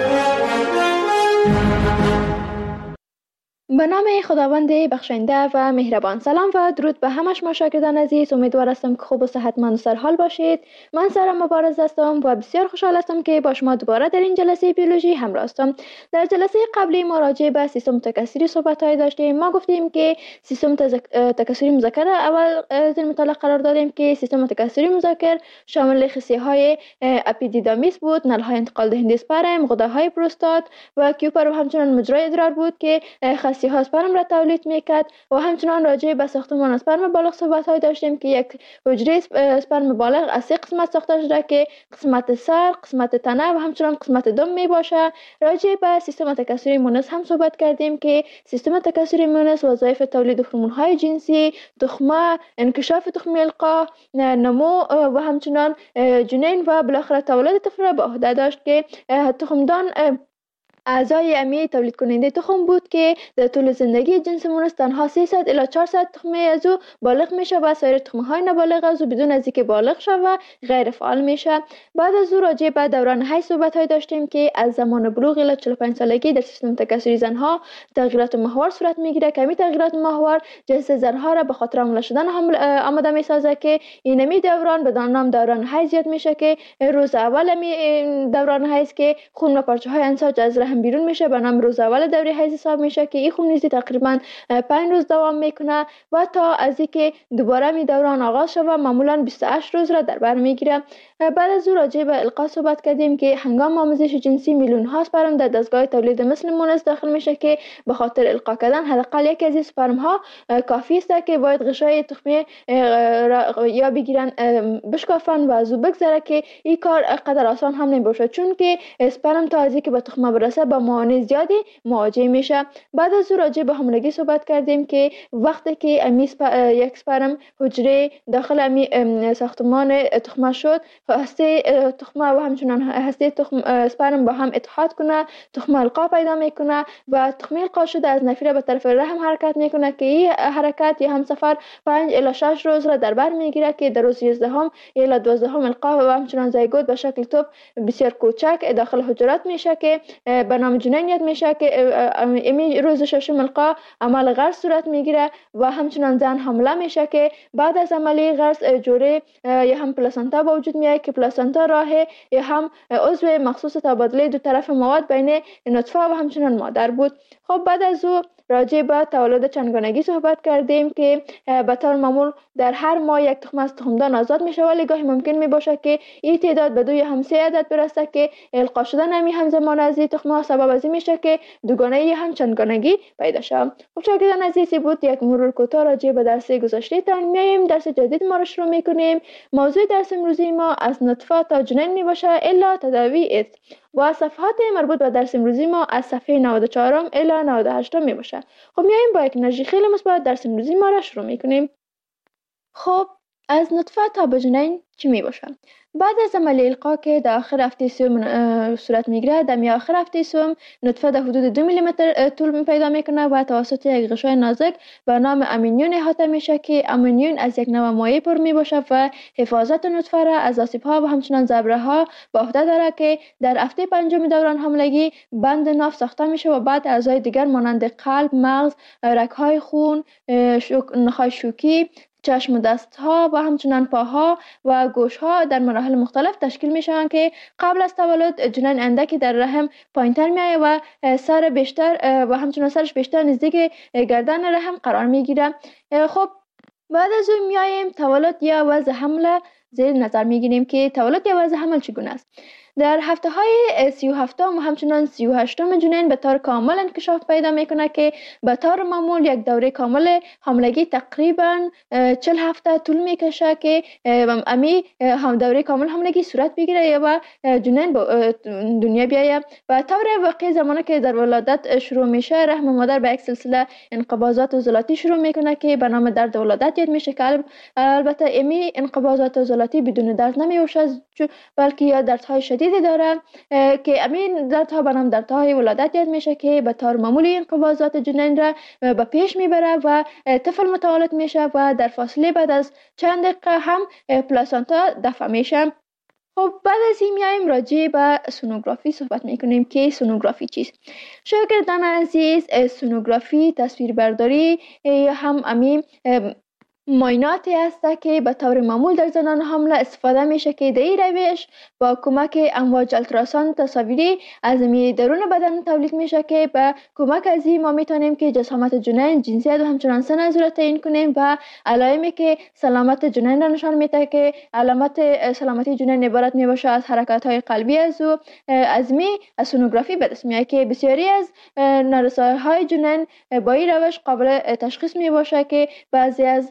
به نام خداوند بخشنده و مهربان. سلام و درود به همه شما شاگردان عزیز. امیدوار هستم که خوب و صحتمند و سرحال باشید. من سارا مبارز هستم و بسیار خوشحال هستم که با شما دوباره در این جلسه بیولوژی همراه هستم. در جلسه قبلی ما راجع به سیستم تکثری صحبت‌های داشتیم. ما گفتیم که سیستم تکثری مذکر اول در مطالعه قرار دادیم که سیستم تکثری مذکر شامل خصیه‌های اپیدیدامیس بود، نل‌های انتقال دهنده اسپرم، غده‌های پروستات و کیوپر و همچنان مجرای ادرار بود که خصیه ها اسپرم را تولید میکرد و همچنان راجع به ساختمان اسپرم بالغ صحبت های داشتیم که یک حجره اسپرم بالغ از سه قسمت ساخته شده که قسمت سر، قسمت تنه و همچنان قسمت دم می باشه. راجع به سیستم تکثری مونس هم صحبت کردیم که سیستم تکثری مونس وظایف تولید هورمون های جنسی، تخمه، انکشاف تخمی القا، نمو و همچنان جنین و بالاخره تولد طفل را به عهده داشت که تخمدان اعضای امی تولید کننده تخم بود که در طول زندگی جنس مونس تنها سیصد الی چهارصد تخمه از او بالغ میشه و سایر تخمه های نابالغ از او بدون از اینکه بالغ شود غیر فعال میشه. بعد از او راجع به دوران حیض صحبت های داشتیم که از زمان بلوغ الی چهل و پنج سالگی در سیستم تکثری زنها تغییرات محور صورت میگیره که همین تغییرات محور جنس زنها را به خاطر حامله شدن آماده میسازه که اینمی دوران به نام دوران حیض یاد میشه که روز اول می دوران حیض که خون و پارچه های انساج از رحم بیرون میشه به نام روز اول دوره حیض حساب میشه که این خون ریزی تقریبا پنج روز دوام میکنه و تا از اینکه دوباره می دوران آغاز شود معمولا بیست و هشت روز را در بر میگیره. بعد از او راجع به القا صحبت کردیم که هنگام آموزش جنسی میلیون ها اسپرم در دستگاه تولید مثل مونس داخل میشه که به خاطر القا کردن حداقل یکی از این اسپرم ها کافی است که باید غشای تخمی یا بگیرن بشکافن و از او بگذره که این کار قدر آسان هم نمیشه چون که اسپرم تا از اینکه به تخمه برسه با موانع زیادی مواجه میشه. بعد از او راجع به حاملگی صحبت کردیم که وقتی که امی یک اسپرم حجره داخل امی ساختمان تخمه شد هسته تخمه و همچنان هسته تخم اسپرم با هم اتحاد کنه تخمه القا پیدا میکنه و تخمه القا شده از نفیره به طرف رحم حرکت میکنه که این حرکت یا هم سفر پنج الی شش روز را در بر میگیره که در روز یازدهم الی دوازدهم القا و همچنان زایگوت به شکل توپ بسیار کوچک داخل حجرات میشه که به نام جنین یاد میشه که امی روز ششم القا عمل غرس صورت میگیره و همچنان زن حامله میشه که بعد از عملی غرس جوره یا هم پلاسنتا به وجود میاد که پلاسنتا راه یا هم عضو مخصوص تبادله دو طرف مواد بین نطفه و همچنان مادر بود. خب بعد از او راجع به تولد چندگانگی صحبت کردیم که به طور معمول در هر ماه یک تخم از تخمدان آزاد میشه ولی گاهی ممکن می باشه که این تعداد به دو یا هم سه عدد برسه که القا شدن همی همزمان از این تخم ها سبب از این میشه که دوگانه یا هم چندگانگی پیدا شود. خب شاگردان عزیزی بود یک مرور کوتاه راجع به درس گذشته تان. میایم درس جدید ما رو شروع میکنیم. موضوع درس امروزی ما از نطفه تا جنین می باشه الا تداوی است و صفحات مربوط به درس امروزی ما از صفحه نود و چهار الی نود و هشت می باشه. خب میایم با یک انرژی خیلی مثبت درس امروزی ما را شروع میکنیم. خب از نطفه تا به جنین چی می باشه؟ بعد از عملیه القا که در آخر هفته سوم صورت میگیره، در می آخر هفته سوم نطفه در حدود دو میلی متر طول پیدا میکنه و توسط یک غشای نازک به نام امینیون احاطه میشه که امینیون از یک نوع مایع پر می باشه و حفاظت نطفه را از آسیب ها و همچنان ضربه ها به عهده داره که در هفته پنجم دوران حاملگی بند ناف ساخته میشه و بعد اعضای دیگر مانند قلب، مغز، رگ‌های خون، نخاع شوکی، چشم و دست ها و همچنان پاها و گوش ها در مراحل مختلف تشکیل می شوند که قبل از تولد جنین اندکی در رحم پایینتر می آید و سر بیشتر و همچنان سرش بیشتر نزدیک گردن رحم قرار می گیره. خب بعد از اون می آییم تولد یا وضع حمل زیر نظر می گیریم که تولد یا وضع حمل چگونه است. در هفته های سی و هفتم و همچنان سی و هشتم جنین به طور کامل انکشاف پیدا میکنه که به طور معمول یک دوره کامل حاملگی تقریبا چهل هفته طول میکشه که امی هم دوره کامل حاملگی صورت بگیره و جنین به دنیا بیایه. و طور واقعی زمانی که در ولادت شروع میشه، رحم مادر به یک سلسله انقباضات عضلاتی شروع میکنه که به نام درد ولادت یاد میشه که البته امی انقباضات عضلاتی بدون درد نمیوشه بلکه یا دردهای شدید داره که امین دردها به نام دردهای ولادت یاد میشه که به طور معمولی انقباضات جنین را به پیش میبره و طفل متولد میشه و در فاصله بعد از چند دقیقه هم پلاسانتا دفع میشه. خب بعد از این میایم راجع به سونوگرافی صحبت میکنیم که سونوگرافی چیست. شاگردان عزیز، سونوگرافی تصویربرداری هم امین معایناتی است که به طور معمول در زنان حامله استفاده میشه که در این روش با کمک امواج التراساند تصاویری از می درون بدن تولید میشه که به کمک از این ما میتونیم که جسامت جنین، جنسیت و همچنان سن از را تعیین کنیم و علائمی که سلامت جنین را نشان میده که علامت سلامتی جنین عبارت میباشه از حرکات های قلبی از او از می از سونوگرافی به دست میاد که بسیاری از نارسایی های جنین با این روش قابل تشخیص میباشه که بعضی از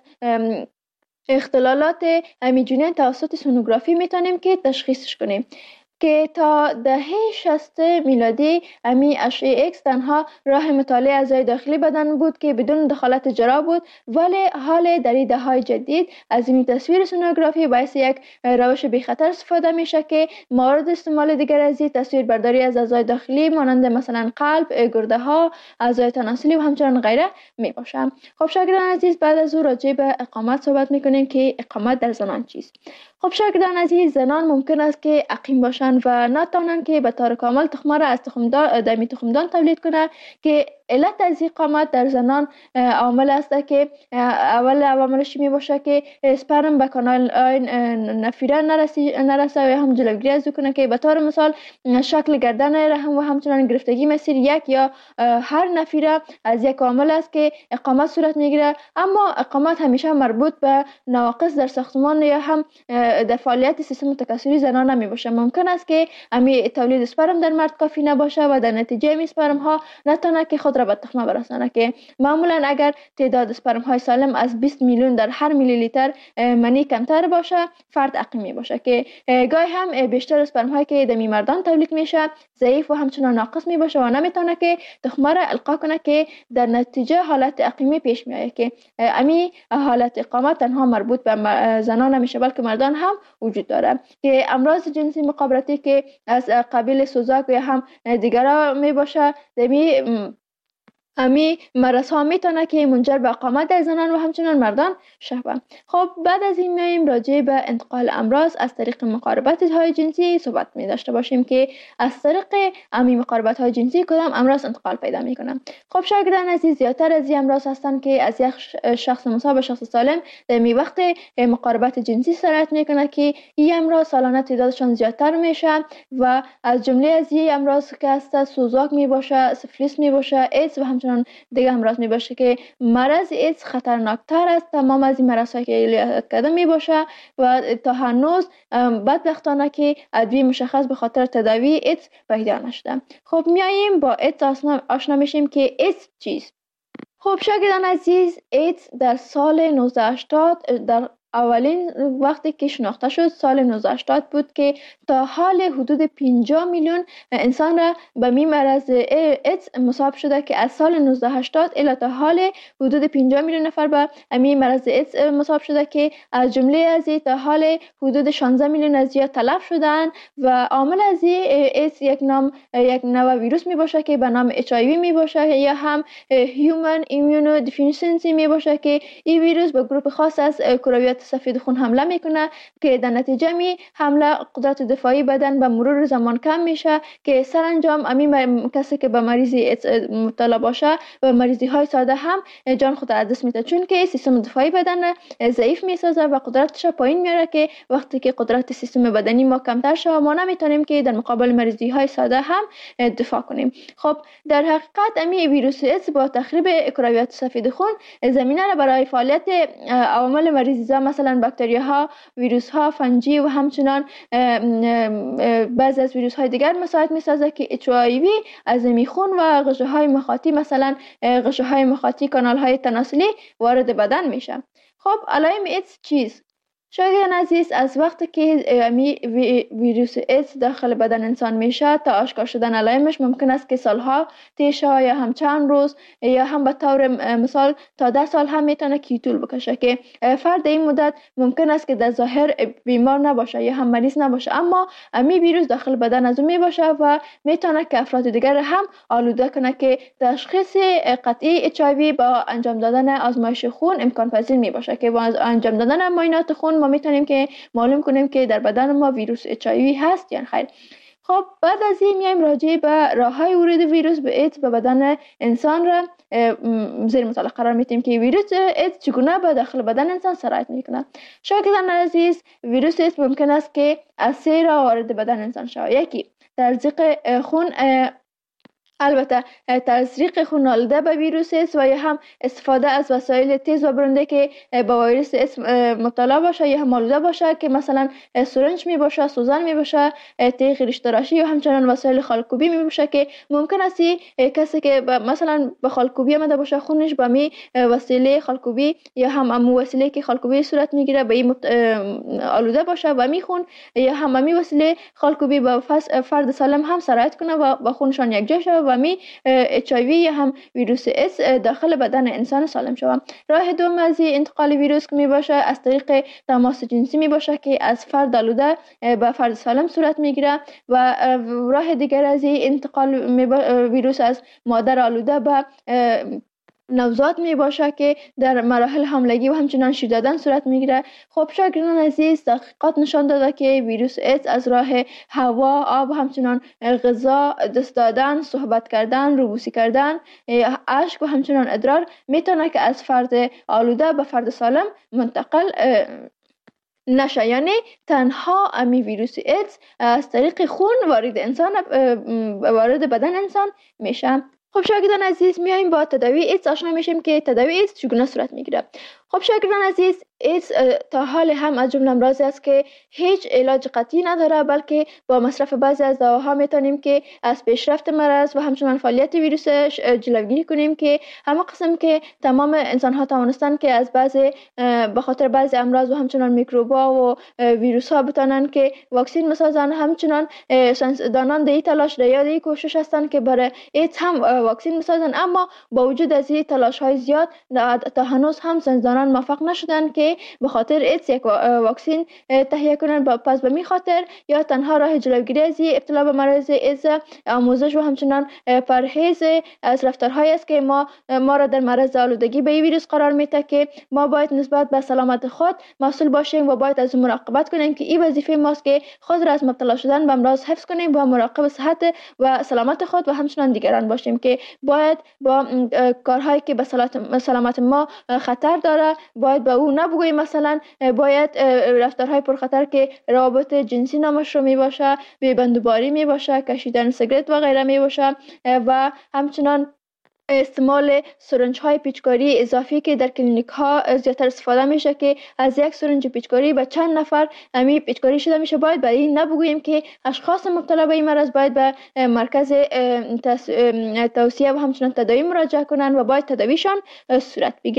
اختلالات امی جنین توسط سونوگرافی میتونیم که تشخیصش کنیم که تا دهه شصت میلادی امی اشعه ایکس تنها راه مطالعه اعضای داخلی بدن بود که بدون دخالت جراح بود، ولی حال در این دهه‌های جدید از این تصویر سونوگرافی باعث یک روش بی خطر استفاده میشه که مورد استعمال دیگر از این تصویر برداری از اعضای داخلی مانند مثلا قلب، گرده ها، اعضای تناسلی و همچنان غیره می باشه. خب شاگردان عزیز، بعد از او راجع به اقامت صحبت میکنیم که اقامت در زنان چیست. خب شاگردان عزیز، زنان ممکن است که عقیم باشند و نتوانند که به طور کامل تخمه را از تخمدان دمی تخمدان تولید کنند که علت از اقامت در زنان عامل است که اول عواملش می باشه که اسپرم به کانال نفیره نرسه و هم جلوگیری از کنه که به طور مثال شکل گردن رحم و همچنان گرفتگی مسیر یک یا هر نفیره از یک عامل است که اقامت صورت میگیره. اما اقامت همیشه مربوط به نواقص در ساختمان یا هم در فعالیت سیستم تکثری زنان نمی باشه. ممکن است که امی تولید اسپرم در مرد کافی نباشه و در نتیجه امی اسپرم ها نتونه که خود را به تخمه برسانه که معمولا اگر تعداد اسپرم های سالم از بیست میلیون در هر میلی لیتر منی کمتر باشه، فرد عقیمی باشه که گاهی هم بیشتر اسپرم هایی که در مردان تولید میشه ضعیف و همچنان ناقص می باشه و نمیتونه که تخمه را القا کنه که در نتیجه حالت عقیمی پیش میاد که امی حالت اقامت تنها مربوط به زنان نمیشه بلکه مردان هم وجود داره که امراض جنسی مخابراتی که از قبیل سوزاک یا هم دیگرها می باشه دمی امی مرض ها میتونه که منجر به اقامت در زنان و همچنان مردان شوه. خب بعد از این میایم راجع به انتقال امراض از طریق مقاربت های جنسی صحبت می داشته باشیم که از طریق امی مقاربت های جنسی کدام امراض انتقال پیدا میکنن. خب شاگردان عزیز، زیادتر از این امراض هستن که از یک شخص مصاب به شخص سالم در می وقت مقاربت جنسی سرایت میکنه که این امراض سالانه تعدادشان زیادتر میشه و از جمله از این امراض که هست سوزاک می باشه، سفلیس می باشه، ایدز و همچنان دیگه امراض می باشه که مرض ایدز خطرناکتر است تمام از این مرض هایی که یاد کرده می باشه و تا هنوز بدبختانه که ادویه مشخص به خاطر تداوی ایدز پیدا نشده. خب میاییم با ایدز آشنا میشیم که ایدز چیست. خب شاگردان عزیز، ایدز در سال نوزده هشتاد در اولین وقتی که شناخته شد سال نوزده هشتاد بود که تا حال حدود پنجاه میلیون انسان را به می مرض ایدز مصاب شده که از سال نوزده هشتاد الی تا حال حدود پنجاه میلیون نفر به می مرض ایدز مصاب شده که از جمله از تا حال حدود شانزده میلیون از یا تلف شدن و عامل از ایدز یک نام یک نوع ویروس می باشه که به نام اچ آی وی می باشه یا هم هیومن ایمیونو دیفیشنسی می باشه که این ویروس به گروه خاص از کرویات سفید خون حمله میکنه که در نتیجه می حمله قدرت دفاعی بدن به مرور زمان کم میشه که سرانجام امی کسی که به مریضی مبتلا باشه و مریضی های ساده هم جان خود از دست میده چون که سیستم دفاعی بدن ضعیف میسازه و قدرتش پایین میاره که وقتی که قدرت سیستم بدنی ما کمتر شه ما نمیتونیم که در مقابل مریضی های ساده هم دفاع کنیم. خب در حقیقت امی ویروس ایدز با تخریب کرویات سفید خون زمینه را برای فعالیت عوامل مریضی مثلا باکتری ها، ویروس ها، فنجی و همچنان بعضی از ویروس های دیگر مساعد میسازه که اچ آی وی از می خون و غشا های مخاطی مثلا غشا های مخاطی کانال های تناسلی وارد بدن میشه. خب علائم ایدز چیست؟ شاگردان عزیز از وقتی که امی ویروس ایدز داخل بدن انسان میشه تا آشکار شدن علائمش ممکن است که سالها طی شه یا هم چند روز یا هم به طور مثال تا ده سال هم میتونه که طول بکشه که فرد این مدت ممکن است که در ظاهر بیمار نباشه یا هم مریض نباشه اما امی ویروس داخل بدن از اون میباشه و میتونه که افراد دیگر هم آلوده کنه که تشخیص قطعی اچ آی وی با انجام دادن آزمایش خون امکان پذیر میباشه که با انجام دادن معاینات خون ما میتونیم که معلوم کنیم که در بدن ما ویروس اچ آی وی هست یا خیر. خب بعد از این میایم راجع به راههای ورود ویروس به ایدز به بدن انسان را زیر مطالعه قرار میدیم که ویروس ایدز چگونه به داخل بدن انسان سرایت میکنه. شاگردان عزیز ویروس ایدز ممکن است که از سه راه وارد بدن انسان شود. یکی تزریق خون، البته تزریق خون آلوده به ویروس ایدز و یا هم استفاده از وسایل تیز و برنده که با ویروس ایدز مبتلا باشه یا هم آلوده باشه که مثلا سرنج می باشه، سوزن می باشه، تیغ ریش‌تراشی یا همچنان وسایل خالکوبی می باشه که ممکن است کسی که مثلا به خالکوبی آمده باشه خونش با می وسیله خالکوبی یا هم امو وسیله که خالکوبی صورت میگیره به این آلوده باشه و می خون یا هم می وسیله خالکوبی با فرد سالم هم سرایت کنه و با خونشان یک جا شه و می اچ آی وی یا هم ویروس ایدز داخل بدن انسان سالم شود. راه دوم از انتقال ویروس می باشه از طریق تماس جنسی می باشه که از فرد آلوده به فرد سالم صورت میگیره و راه دیگر از انتقال ویروس از مادر آلوده به نوزاد می باشه که در مراحل حاملگی و همچنان شیر دادن صورت میگیره. خب شاگردان عزیز تحقیقات نشان داده که ویروس ایدز از راه هوا، آب، همچنان غذا، دست دادن، صحبت کردن، روبوسی کردن، اشک و همچنان ادرار میتونه که از فرد آلوده به فرد سالم منتقل نشه. یعنی تنها امی ویروس ایدز از طریق خون وارد انسان وارد بدن انسان میشه. خب شاگردان عزیز میایم با تداوی ایدز آشنا میشیم که تداوی ایدز چگونه صورت میگیره. خب شاگردان عزیز ایدز تا حال هم از جمله امراضی است که هیچ علاج قطعی نداره بلکه با مصرف بعضی از دواها میتونیم که از پیشرفت مرض و همچنان فعالیت ویروسش جلوگیری کنیم که همه قسم که تمام انسان ها توانستن که از بعضی به خاطر بعضی امراض و همچنان میکروبا و ویروس ها بتونن که واکسن مسازن. همچنان ساینسدانان در تلاش در یاد کوشش هستن که برای ایدز هم واکسن مسازن اما با وجود از این تلاش های زیاد تا هنوز هم ساینسدانان موفق نشدن که به خاطر ایدز یک واکسن تهیه کنن. پس به می خاطر یا تنها راه جلوگیری از ابتلا به مرض ایدز آموزش و همچنان پرهیز از رفتارهایی است که ما ما را در معرض آلودگی به ویروس قرار میده که ما باید نسبت به سلامت خود مسئول باشیم و باید از مراقبت کنیم که این وظیفه ماست که خود را از مبتلا شدن به امراض حفظ کنیم و مراقب صحت و سلامت خود و همچنان دیگران باشیم که باید با کارهایی که به سلامت ما خطر داره باید به او نبگوییم. مثلا باید رفتارهای پرخطر که روابط جنسی نامش رو می باشه، بیبندوباری می باشه، کشیدن سیگرت و غیره می باشه و همچنان استعمال سرنج های پیچکاری اضافی که در کلینیک ها زیادتر استفاده میشه که از یک سرنج پیچکاری به چند نفر امی پیچکاری شده میشه. باید برای این نبگوییم که اشخاص مبتلا به این مرض باید به مرکز توصیه و همچنان تداوی مراجعه کنن و باید تداویشان صورت بگیره.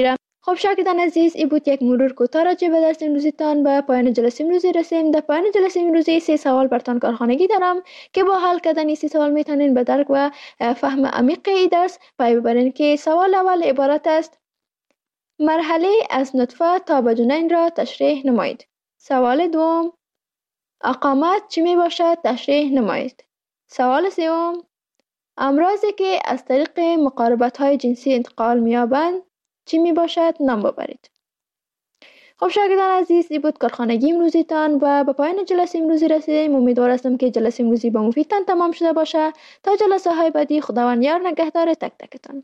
خب شاگردان عزیز، این بود یک مرور کوتاه راجع به درس امروزیتان. به پایان جلسه امروزی رسیم. در پایان جلسه امروزی سه سوال برتان کارخانگی دارم که با حل کردن این سه سوال میتونین به درک و فهم عمیق این درس پی ببرین. که سوال اول عبارت است: مرحله از نطفه تا به جنین را تشریح نمایید. سوال دوم: اقامت چی می باشد؟ تشریح نمایید. سوال سوم: امراضی که از طریق مقاربت های جنسی انتقال می یابند چی می باشد؟ نام ببرید. خب شاگردان عزیز، این بود کارخانگی امروزیتان و به پایان جلسه امروزی رسیدیم. امیدوار هستم که جلسه امروزی با مفیدتان تمام شده باشه. تا جلسه های بعدی، خداوند یار نگهدار تک تکتان.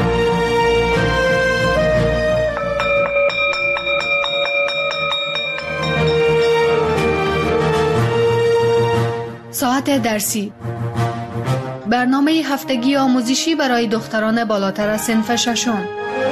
ساعت درسی، برنامه هفتگی آموزشی برای دختران بالاتر از صنف ششم.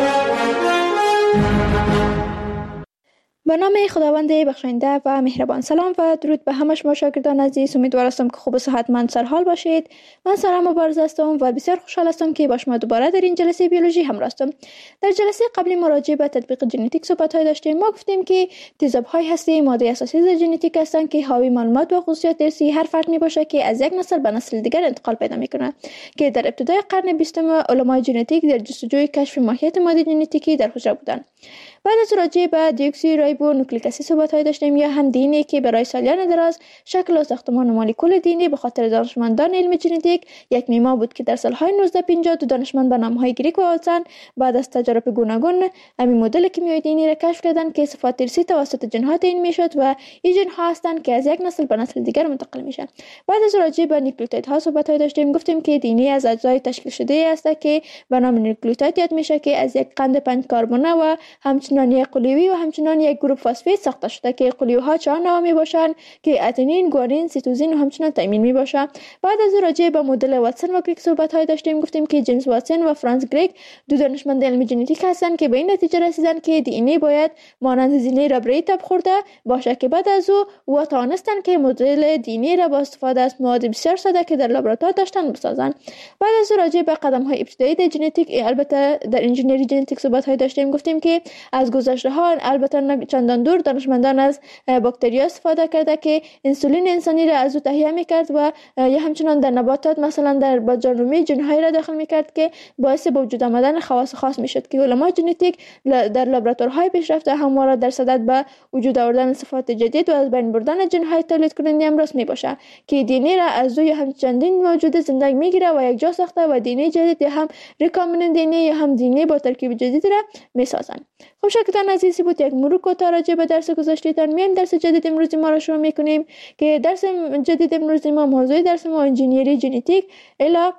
به نام خداوند بخشنده و مهربان. سلام و درود به همه شما شاگردان عزیز. امیدوار هستم که خوب و صحتمند سرحال باشید. من سارا مبارز هستم و بسیار خوشحال هستم که با شما دوباره در این جلسه بیولوژی همراه هستم. در جلسه قبلی مراجعه به تطبیق ژنتیک صحبت های داشتیم. ما گفتیم که تیزاب های هستی ماده اساسی ژنتیک هستند که حاوی معلومات و خصوصیات ارثی هر فرد می باشه که از یک نسل به نسل دیگر انتقال پیدا میکنه. که در ابتدای قرن بیستم علمای ژنتیک در جستجوی کشف ماهیت ماده ژنتیکی در حجره بودند. بعد از راجع به دیوکسی رایبو نوکلیک اسید صحبت های داشتیم، یا هم دی ان ای که برای سالیان دراز شکل و ساختمان مولکول دی ان ای به خاطر دانشمندان علم ژنتیک یک معما بود که در سالهای نوزده پنجاه دو دانشمند به نامهای گریک و واتسون بعد از تجارب گوناگون همین مدل کیمیایی دی ان ای را کشف کردند که صفات ارثی توسط ژن‌ها تعیین میشد و این ژن‌ها هستند که از یک نسل به نسل دیگر منتقل میشن. بعد از راجع به نیوکلیوتیدها صحبت های داشتیم، گفتیم که دی ان ای از اجزای تشکیل شده است که به نام نیوکلیوتید یاد میشه که از یک قند پنج کربونه و همچنین یک قلیوی و همچنان یک گروپ فسفید ساخته شده که قلیوها چهار نوع می باشند که ادنین، گوارین، سیتوزین و همچنان تایمین می باشند. بعد از راجع به مدل واتسون و گریک صحبت های داشتیم، گفتیم که جیمز واتسون و فرانس گریک دو دانشمند علم ژنتیک هستند که به این نتیجه رسیدند که دی ان ای باید مانند زینه ربری تب خورده باشه که بعد از او و توانستند که مدل دی ان ای را با استفاده از مواد بسیار ساده که در لابراتوار داشتن بسازند. بعد از راجع به قدم های ابتدایی در ژنتیک، البته در انجینری ژنتیک صحبت های داشتیم، گفتیم که از گذشته ها البته نه چندان دور دانشمندان از باکتریا استفاده کرده که انسولین انسانی را از او تهیه میکرد و یا همچنان در نباتات مثلا در باجانرومی ژن‌های را داخل میکرد که باعث به وجود آمدن خواص خاص میشد که علمای ژنتیک در لابراتوارهای پیشرفته همواره در صدد به وجود آوردن صفات جدید و از بین بردن ژن‌های تولید کننده امراض میباشه که دی ان ای را از او یا هم چندین موجود زنده میگیره و یک جا ساخته و دی ان ای جدید یا هم ریکامبیننت دی ان ای یا هم دی ان ای با ترکیب جدید را میسازند. خب شاگردان عزیز، بود یک مرور کوتاه راجع به درس گذشته‌تان. میایم درس جدید امروزی ما را شروع میکنیم که درس جدید امروزی ما موضوع درس ما انجینیری ژنتیک الی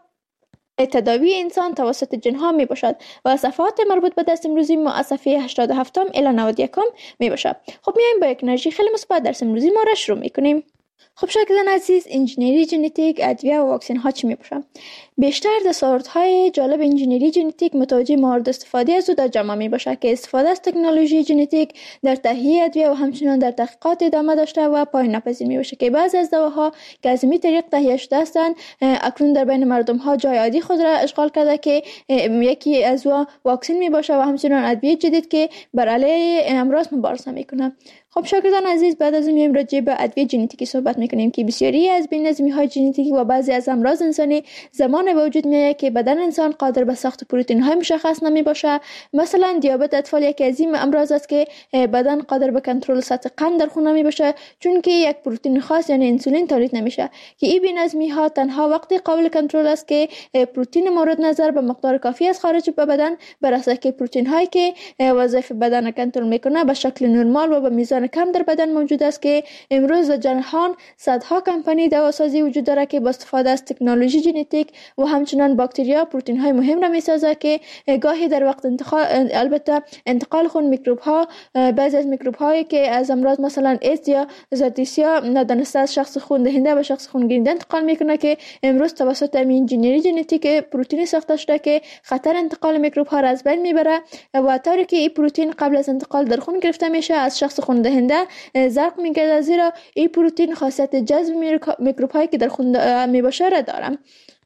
تداوی انسان توسط ژن‌ها می باشد و صفحات مربوط به درس امروزی ما از صفحه هشتاد و هفت الی نود و یک می باشد. خب میایم با یک انرژی خیلی مثبت درس امروزی ما را شروع میکنیم. خب شاگردان عزیز، انجینری ژنتیک، ادویه و واکسن ها چی می باشند؟ بیشتر دستاوردهای جالب انجینری ژنتیک متوجه مورد استفاده از او در جامعه می باشد که استفاده از تکنولوژی ژنتیک در تهیه ادویه و همچنین در تحقیقات ادامه داشته و پایان ناپذیر می باشد که بعضی از دواها که از این طریق تهیه شده هستند اکنون در بین مردم ها جای عادی خود را اشغال کرده که یکی از او واکسن می باشد و همچنین ادویه جدید که بر علیه امراض مبارزه می کنند. خب شاگردان عزیز، بعد از میایم راجع به ادویه ژنتیکی صحبت میکنیم که بسیاری از بی‌نظمی های ژنتیکی و بعضی از امراض انسانی زمان به وجود میاد که بدن انسان قادر به ساخت پروتئین های مشخص نمی باشه. مثلا دیابت اطفال یکی از این امراض است که بدن قادر به کنترل سطح قند در خون نمی باشه چون که یک پروتئین خاص یعنی انسولین تولید نمیشه که این بی‌نظمی ها تنها وقتی قابل کنترل است که پروتئین مورد نظر به مقدار کافی از خارج به بدن برسه که پروتئین هایی که وظایف بدن را کنترل میکنه به شکل نرمال و به میزان کم در بدن موجود است که امروز در جهان صدها کمپانی دواسازی وجود داره که با استفاده از تکنولوژی ژنتیک و همچنین باکتریا پروتئین های مهم را میسازه که گاهی در وقت انتقال البته انتقال خون میکروب ها بعضی از میکروب هایی که از امراض مثلا ایدز یا زدیسیا ندانسته از شخص خون دهنده به شخص خون گیرنده انتقال میکنه که امروز توسط انجینری ژنتیک پروتئین ساخته شده که خطر انتقال میکروب ها را از بین میبره و طوری که این پروتئین قبل از انتقال در خون گرفته میشه از شخص خون دهنده زرق میگرده زیرا این پروتئین خاصیت جذب میکروب هایی که در خون میباشه را داره.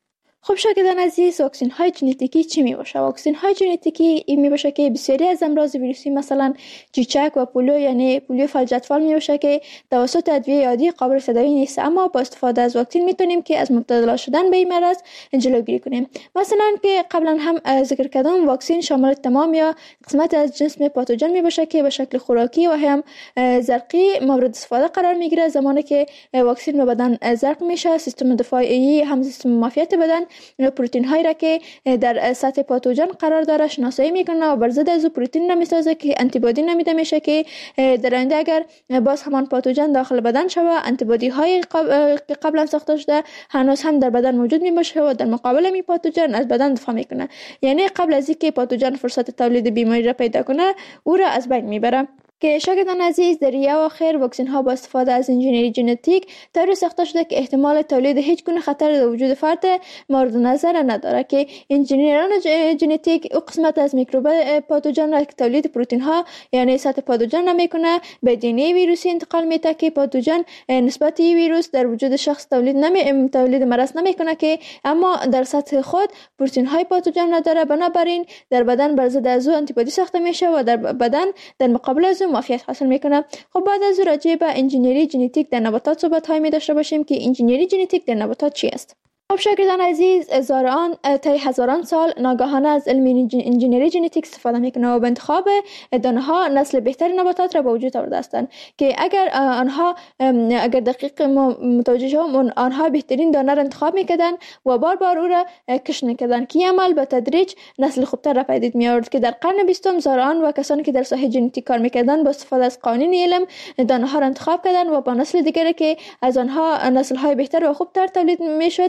خب شاگردان عزیز، واکسن های ژنتیکی چی می باشه؟ واکسن های ژنتیکی این می باشه که بسیاری از امراض ویروسی مثلا چیچک و پولیو یعنی پولیو فلجتفال می باشه که توسط ادویه عادی قابل تداوی نیست، اما با استفاده از واکسن میتونیم که از مبتلا شدن به این مرض جلوگیری کنیم. مثلا که قبلا هم ذکر کردم، واکسن شامل تمام یا قسمت از جسم پاتوژن می باشه که به شکل خوراکی و هم زرقی مورد استفاده قرار می گیره. زمانی که واکسن به بدن زرق میشه، سیستم دفاعی هم سیستم معافیت بدن پروتئین هایی را که در سطح پاتوژن قرار داره شناسایی میکنه و بر ضد از پروتئین را میسازه که آنتی بادی نمیده میشه که در آینده اگر باز همان پاتوژن داخل بدن شوه، آنتی بادی های که قبلا ساخته شده هنوز هم در بدن موجود می باشه و در مقابل می پاتوژن از بدن دفاع میکنه. یعنی قبل از اینکه پاتوژن فرصت تولید بیماری را پیدا کنه او را از بین میبره. که شاگردان عزیز، در اواخر واکسن ها با استفاده از انجینری ژنتیک طوری ساخته شده که احتمال تولید هیچ گونه خطر در وجود فرد مورد نظر نداره. که انجینران ژنتیک او قسمت از میکروب پاتوژن را که تولید پروتئین ها یعنی سطح پاتوژن را میکنه به دی ان ای ویروسی انتقال میده که پاتوژن نسبت ویروس در وجود شخص تولید نمی تولید مرض نمیکنه، که اما در سطح خود پروتئین های پاتوژن نداره. بنابراین در بدن بر ضد از او آنتی بادی ساخته میشه و در بدن در مقابل از معافیت حاصل میکنه. خب بعد از راجع به انجینری ژنتیک در نباتات صحبت های می داشته باشیم که انجینری ژنتیک در نباتات چی است؟ خب شاگردان عزیز، هزاران تا هزاران سال ناگهانه از علم انجینری ژنتیک استفاده میکنه و به انتخاب دانه ها نسل بهتری نباتات را به وجود آورده هستند که اگر آنها اگر دقیق متوجه شوم آنها بهترین دانه را انتخاب میکردن و بار بار او را کشت میکردن که عمل به تدریج نسل خوبتر را پدید میآورد. که در قرن بیستم زارعان و کسانی که در ساحه ژنتیک کار میکردن با استفاده از قوانین علم دانه ها را انتخاب کردن و با نسل دیگری که از آنها نسل های بهتر و خوبتر تولید میشد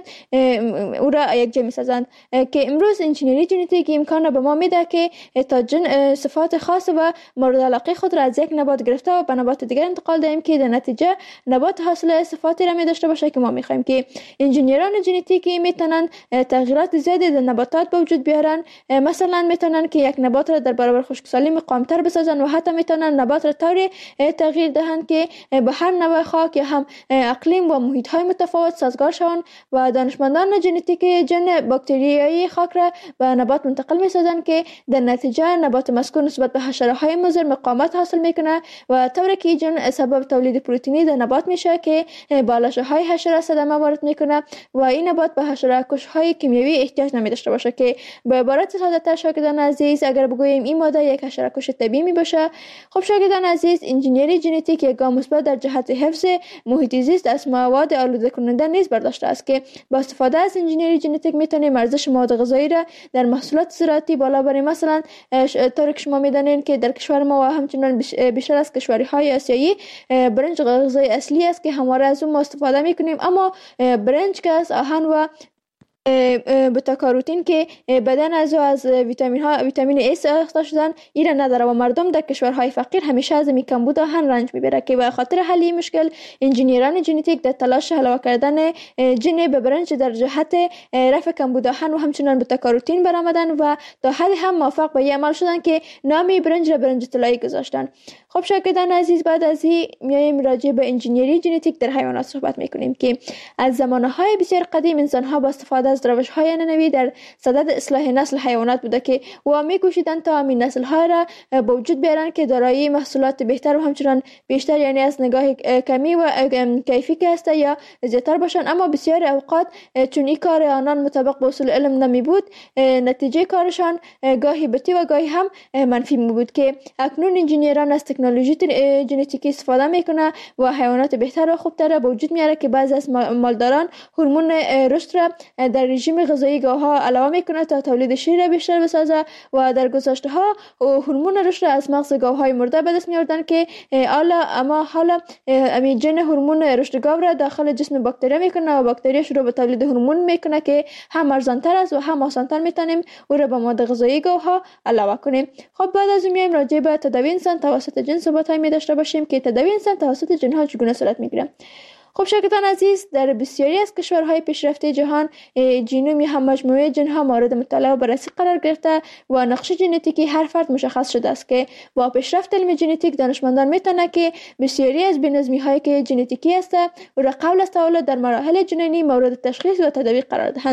او را یک جا می‌سازند. که امروز انجینری ژنتیک امکان را به ما میده که تا جن صفات خاص و مورد علاقه خود را از یک نبات گرفته و به نبات دیگر انتقال دهیم که در نتیجه نبات حاصل صفاتی را می داشته باشه که ما می‌خوایم. که انجینران ژنتیکی میتونن تغییرات زیادی در نباتات به وجود بیارن. مثلا میتونن که یک نبات را در برابر خشکسالی مقاوم‌تر بسازن و حتی میتونن نبات را طوری تغییر دهند که به هر نوع خاک یا هم اقلیم و محیط‌های متفاوت سازگار شوند و دانشمندان ژنتیک جن باکتریایی خاک را به نبات منتقل می‌سازند که در نتیجه نبات مذکور نسبت به حشره‌های مضر مقاومت حاصل میکنه و طوری که جن سبب تولید پروتئینی در نبات میشه که با لاشه‌های حشره صدمه وارد میکنه و این نبات به حشره‌کش‌های کیمیایی احتیاج نمی‌داشته باشه. که به عبارت ساده‌تر شاگردان عزیز اگر بگوییم این ماده یک حشره‌کش طبیعی میباشه. خب شاگردان عزیز، انجینری ژنتیک یک گام مثبت در جهت حفظ محیط زیست از مواد آلوده کننده نیز برداشته است. که با استفاده از انجینری ژنتیک میتونیم ارزش مواد غذایی را در محصولات زراعتی بالا بریم. مثلا طوری که شما میدانین که در کشور ما و همچنان بیشتر از کشورهای آسیایی برنج غذای اصلی است که همواره از اون ما استفاده میکنیم، اما برنج که از آهن و بتا کاروتین که بدن از از ویتامین ها ویتامین ای ساخته شدن این نداره و مردم در کشورهای فقیر همیشه از این کمبود آهن رنج میبره. که به خاطر حل این مشکل انجینران ژنتیک در تلاش علاوه کردن ژن به برنج در جهت رفع کمبود آهن و همچنان بتا کاروتین برآمدن و تا حدی هم موفق به این عمل شدن که نام برنج را برنج طلایی گذاشتن. خب شاگردان عزیز، بعد از این میایم راجع به انجینری ژنتیک در حیوانات صحبت میکنیم. که از زمانهای بسیار قدیم انسان ها با استفاده از روش‌های ننوی در صدد اصلاح نسل حیوانات بوده که و می‌کوشیدند تا همین نسل‌ها را به وجود بیارن که دارای محصولات بهتر و همچنان بیشتر یعنی از نگاه کمی و کیفی که هست یا زیادتر باشن. اما بسیار اوقات چون این کار آنان مطابق با اصول علم نمی بود، نتیجه کارشان گاهی بتی و گاهی هم منفی می بود. که اکنون انجینران از تکنولوژی ژنتیکی استفاده میکنه و حیوانات بهتر و خوبتر به وجود میاره که بعضی از مالداران هورمون رشد را در رژیم غذایی گاه‌ها علاوه میکنه تا تولید شیر را بیشتر بسازه و در گذشته ها هورمون رشد را از مغز گاوهای مرده به دست می‌آوردن که حالا اما حالا امی جن هورمون رشد گاو را داخل جسم باکتری میکنه و باکتری شروع به تولید هورمون میکنه که هم ارزان‌تر است و هم آسان‌تر میتونیم او را به مواد غذایی گاوها علاوه کنیم. خب بعد از میایم راجع به تداوی انسان توسط جن صحبت می داشته باشیم که تداوی انسان توسط جن‌ها چگونه صورت میگیره. خب شاگردان عزیز، در بسیاری از کشورهای پیشرفته جهان ژنوم یا هم مجموعه ژن‌ها مورد مطالعه و بررسی قرار گرفته و نقش ژنتیکی هر فرد مشخص شده است. که با پیشرفت علم ژنتیک دانشمندان میتونن که بسیاری از بی‌نظمی‌هایی که ژنتیکی است و را قبل از تولد در مراحل جنینی مورد تشخیص و تداوی قرار دهند.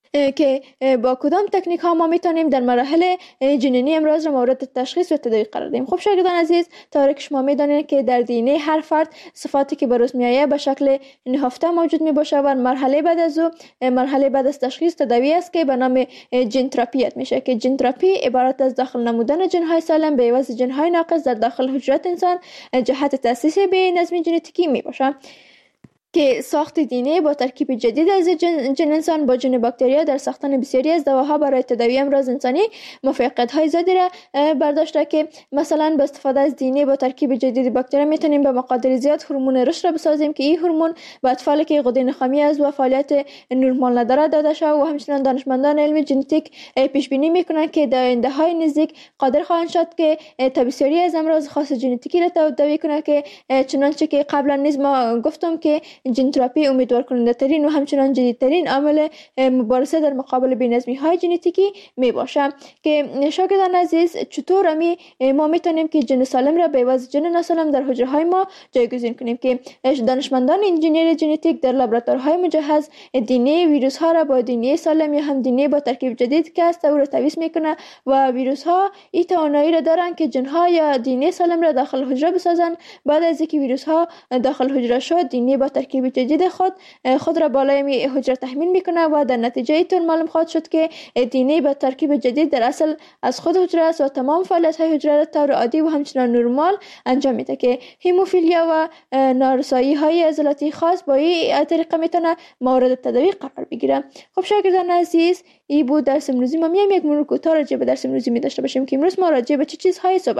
که با کدام تکنیک ها ما میتونیم در مراحل جنینی امراض را مورد تشخیص و تداوی قرار دهیم. خب شاگردان عزیز، طوری که شما میدانید که در دی ان ای هر فرد صفاتی که بروز میآید به شکل نهفته موجود می باشه و مرحله بعد از او مرحله بعد از تشخیص تداوی است که به نام ژن تراپی میشه که ژن تراپی عبارت از داخل نمودن ژن های سالم به عوض ژن های ناقص در داخل حجرات انسان جهت تاسیس به نظم ژنتیکی می باشه که ساخت دی ان ای با ترکیب جدید از جن, جن انسان با جن باکتریا در ساختن بسیاری از دواها برای تداوی امراض انسانی موفقیت های زیادی را برداشته که مثلا با استفاده از دی ان ای با ترکیب جدید باکتریا میتونیم به مقادیر زیاد هورمون رشد را بسازیم که این هورمون به اطفالی که غده نخامی از و فعالیت نورمال ندارد داده شده و همچنین دانشمندان علم ژنتیک پیش بینی میکنن که در آینده های نزدیک قادر خواهند شد که بسیاری از امراض خاص ژنتیکی را تداوی کنند که چنانچه که قبلا نیز ما گفتم که ژن تراپی امیدوار کننده ترین و همچنان جدیدترین عامل مبارزه در مقابل بی‌نظمی های ژنتیکی می باشه که شاگردان عزیز چطور امی ما میتونیم که ژن سالم را به عوض ژن ناسالم در حجره های ما جایگزین کنیم که دانشمندان انجینیر ژنتیک در لابراتوارهای مجهز دی ان ای ویروس ها را با دی ان ای سالم یا هم دی ان ای با ترکیب جدید که است او را تویس میکنه و ویروس ها این توانایی را دارن که ژن ها یا دی ان ای سالم را داخل حجره بسازن. بعد از اینکه ویروس ها داخل حجره شد، دی ان ای با ترکیب جدید خود خود را بالای می حجره تحمیل میکنه و در نتیجه اینطور معلوم خواهد شد که دی ان ای با ترکیب جدید در اصل از خود حجره است و تمام فعالیت های حجره را طور عادی و همچنان نرمال انجام میده که هموفیلیا و نارسایی های عضلاتی خاص با این طریقه میتونه مورد تداوی قرار بگیره. خب شاگردان عزیز، این بود درس امروزی ما. میایم یک مرور کوتاه راجع به درس امروزی می داشته باشیم که امروز ما راجع به چه چیزهایی صحبت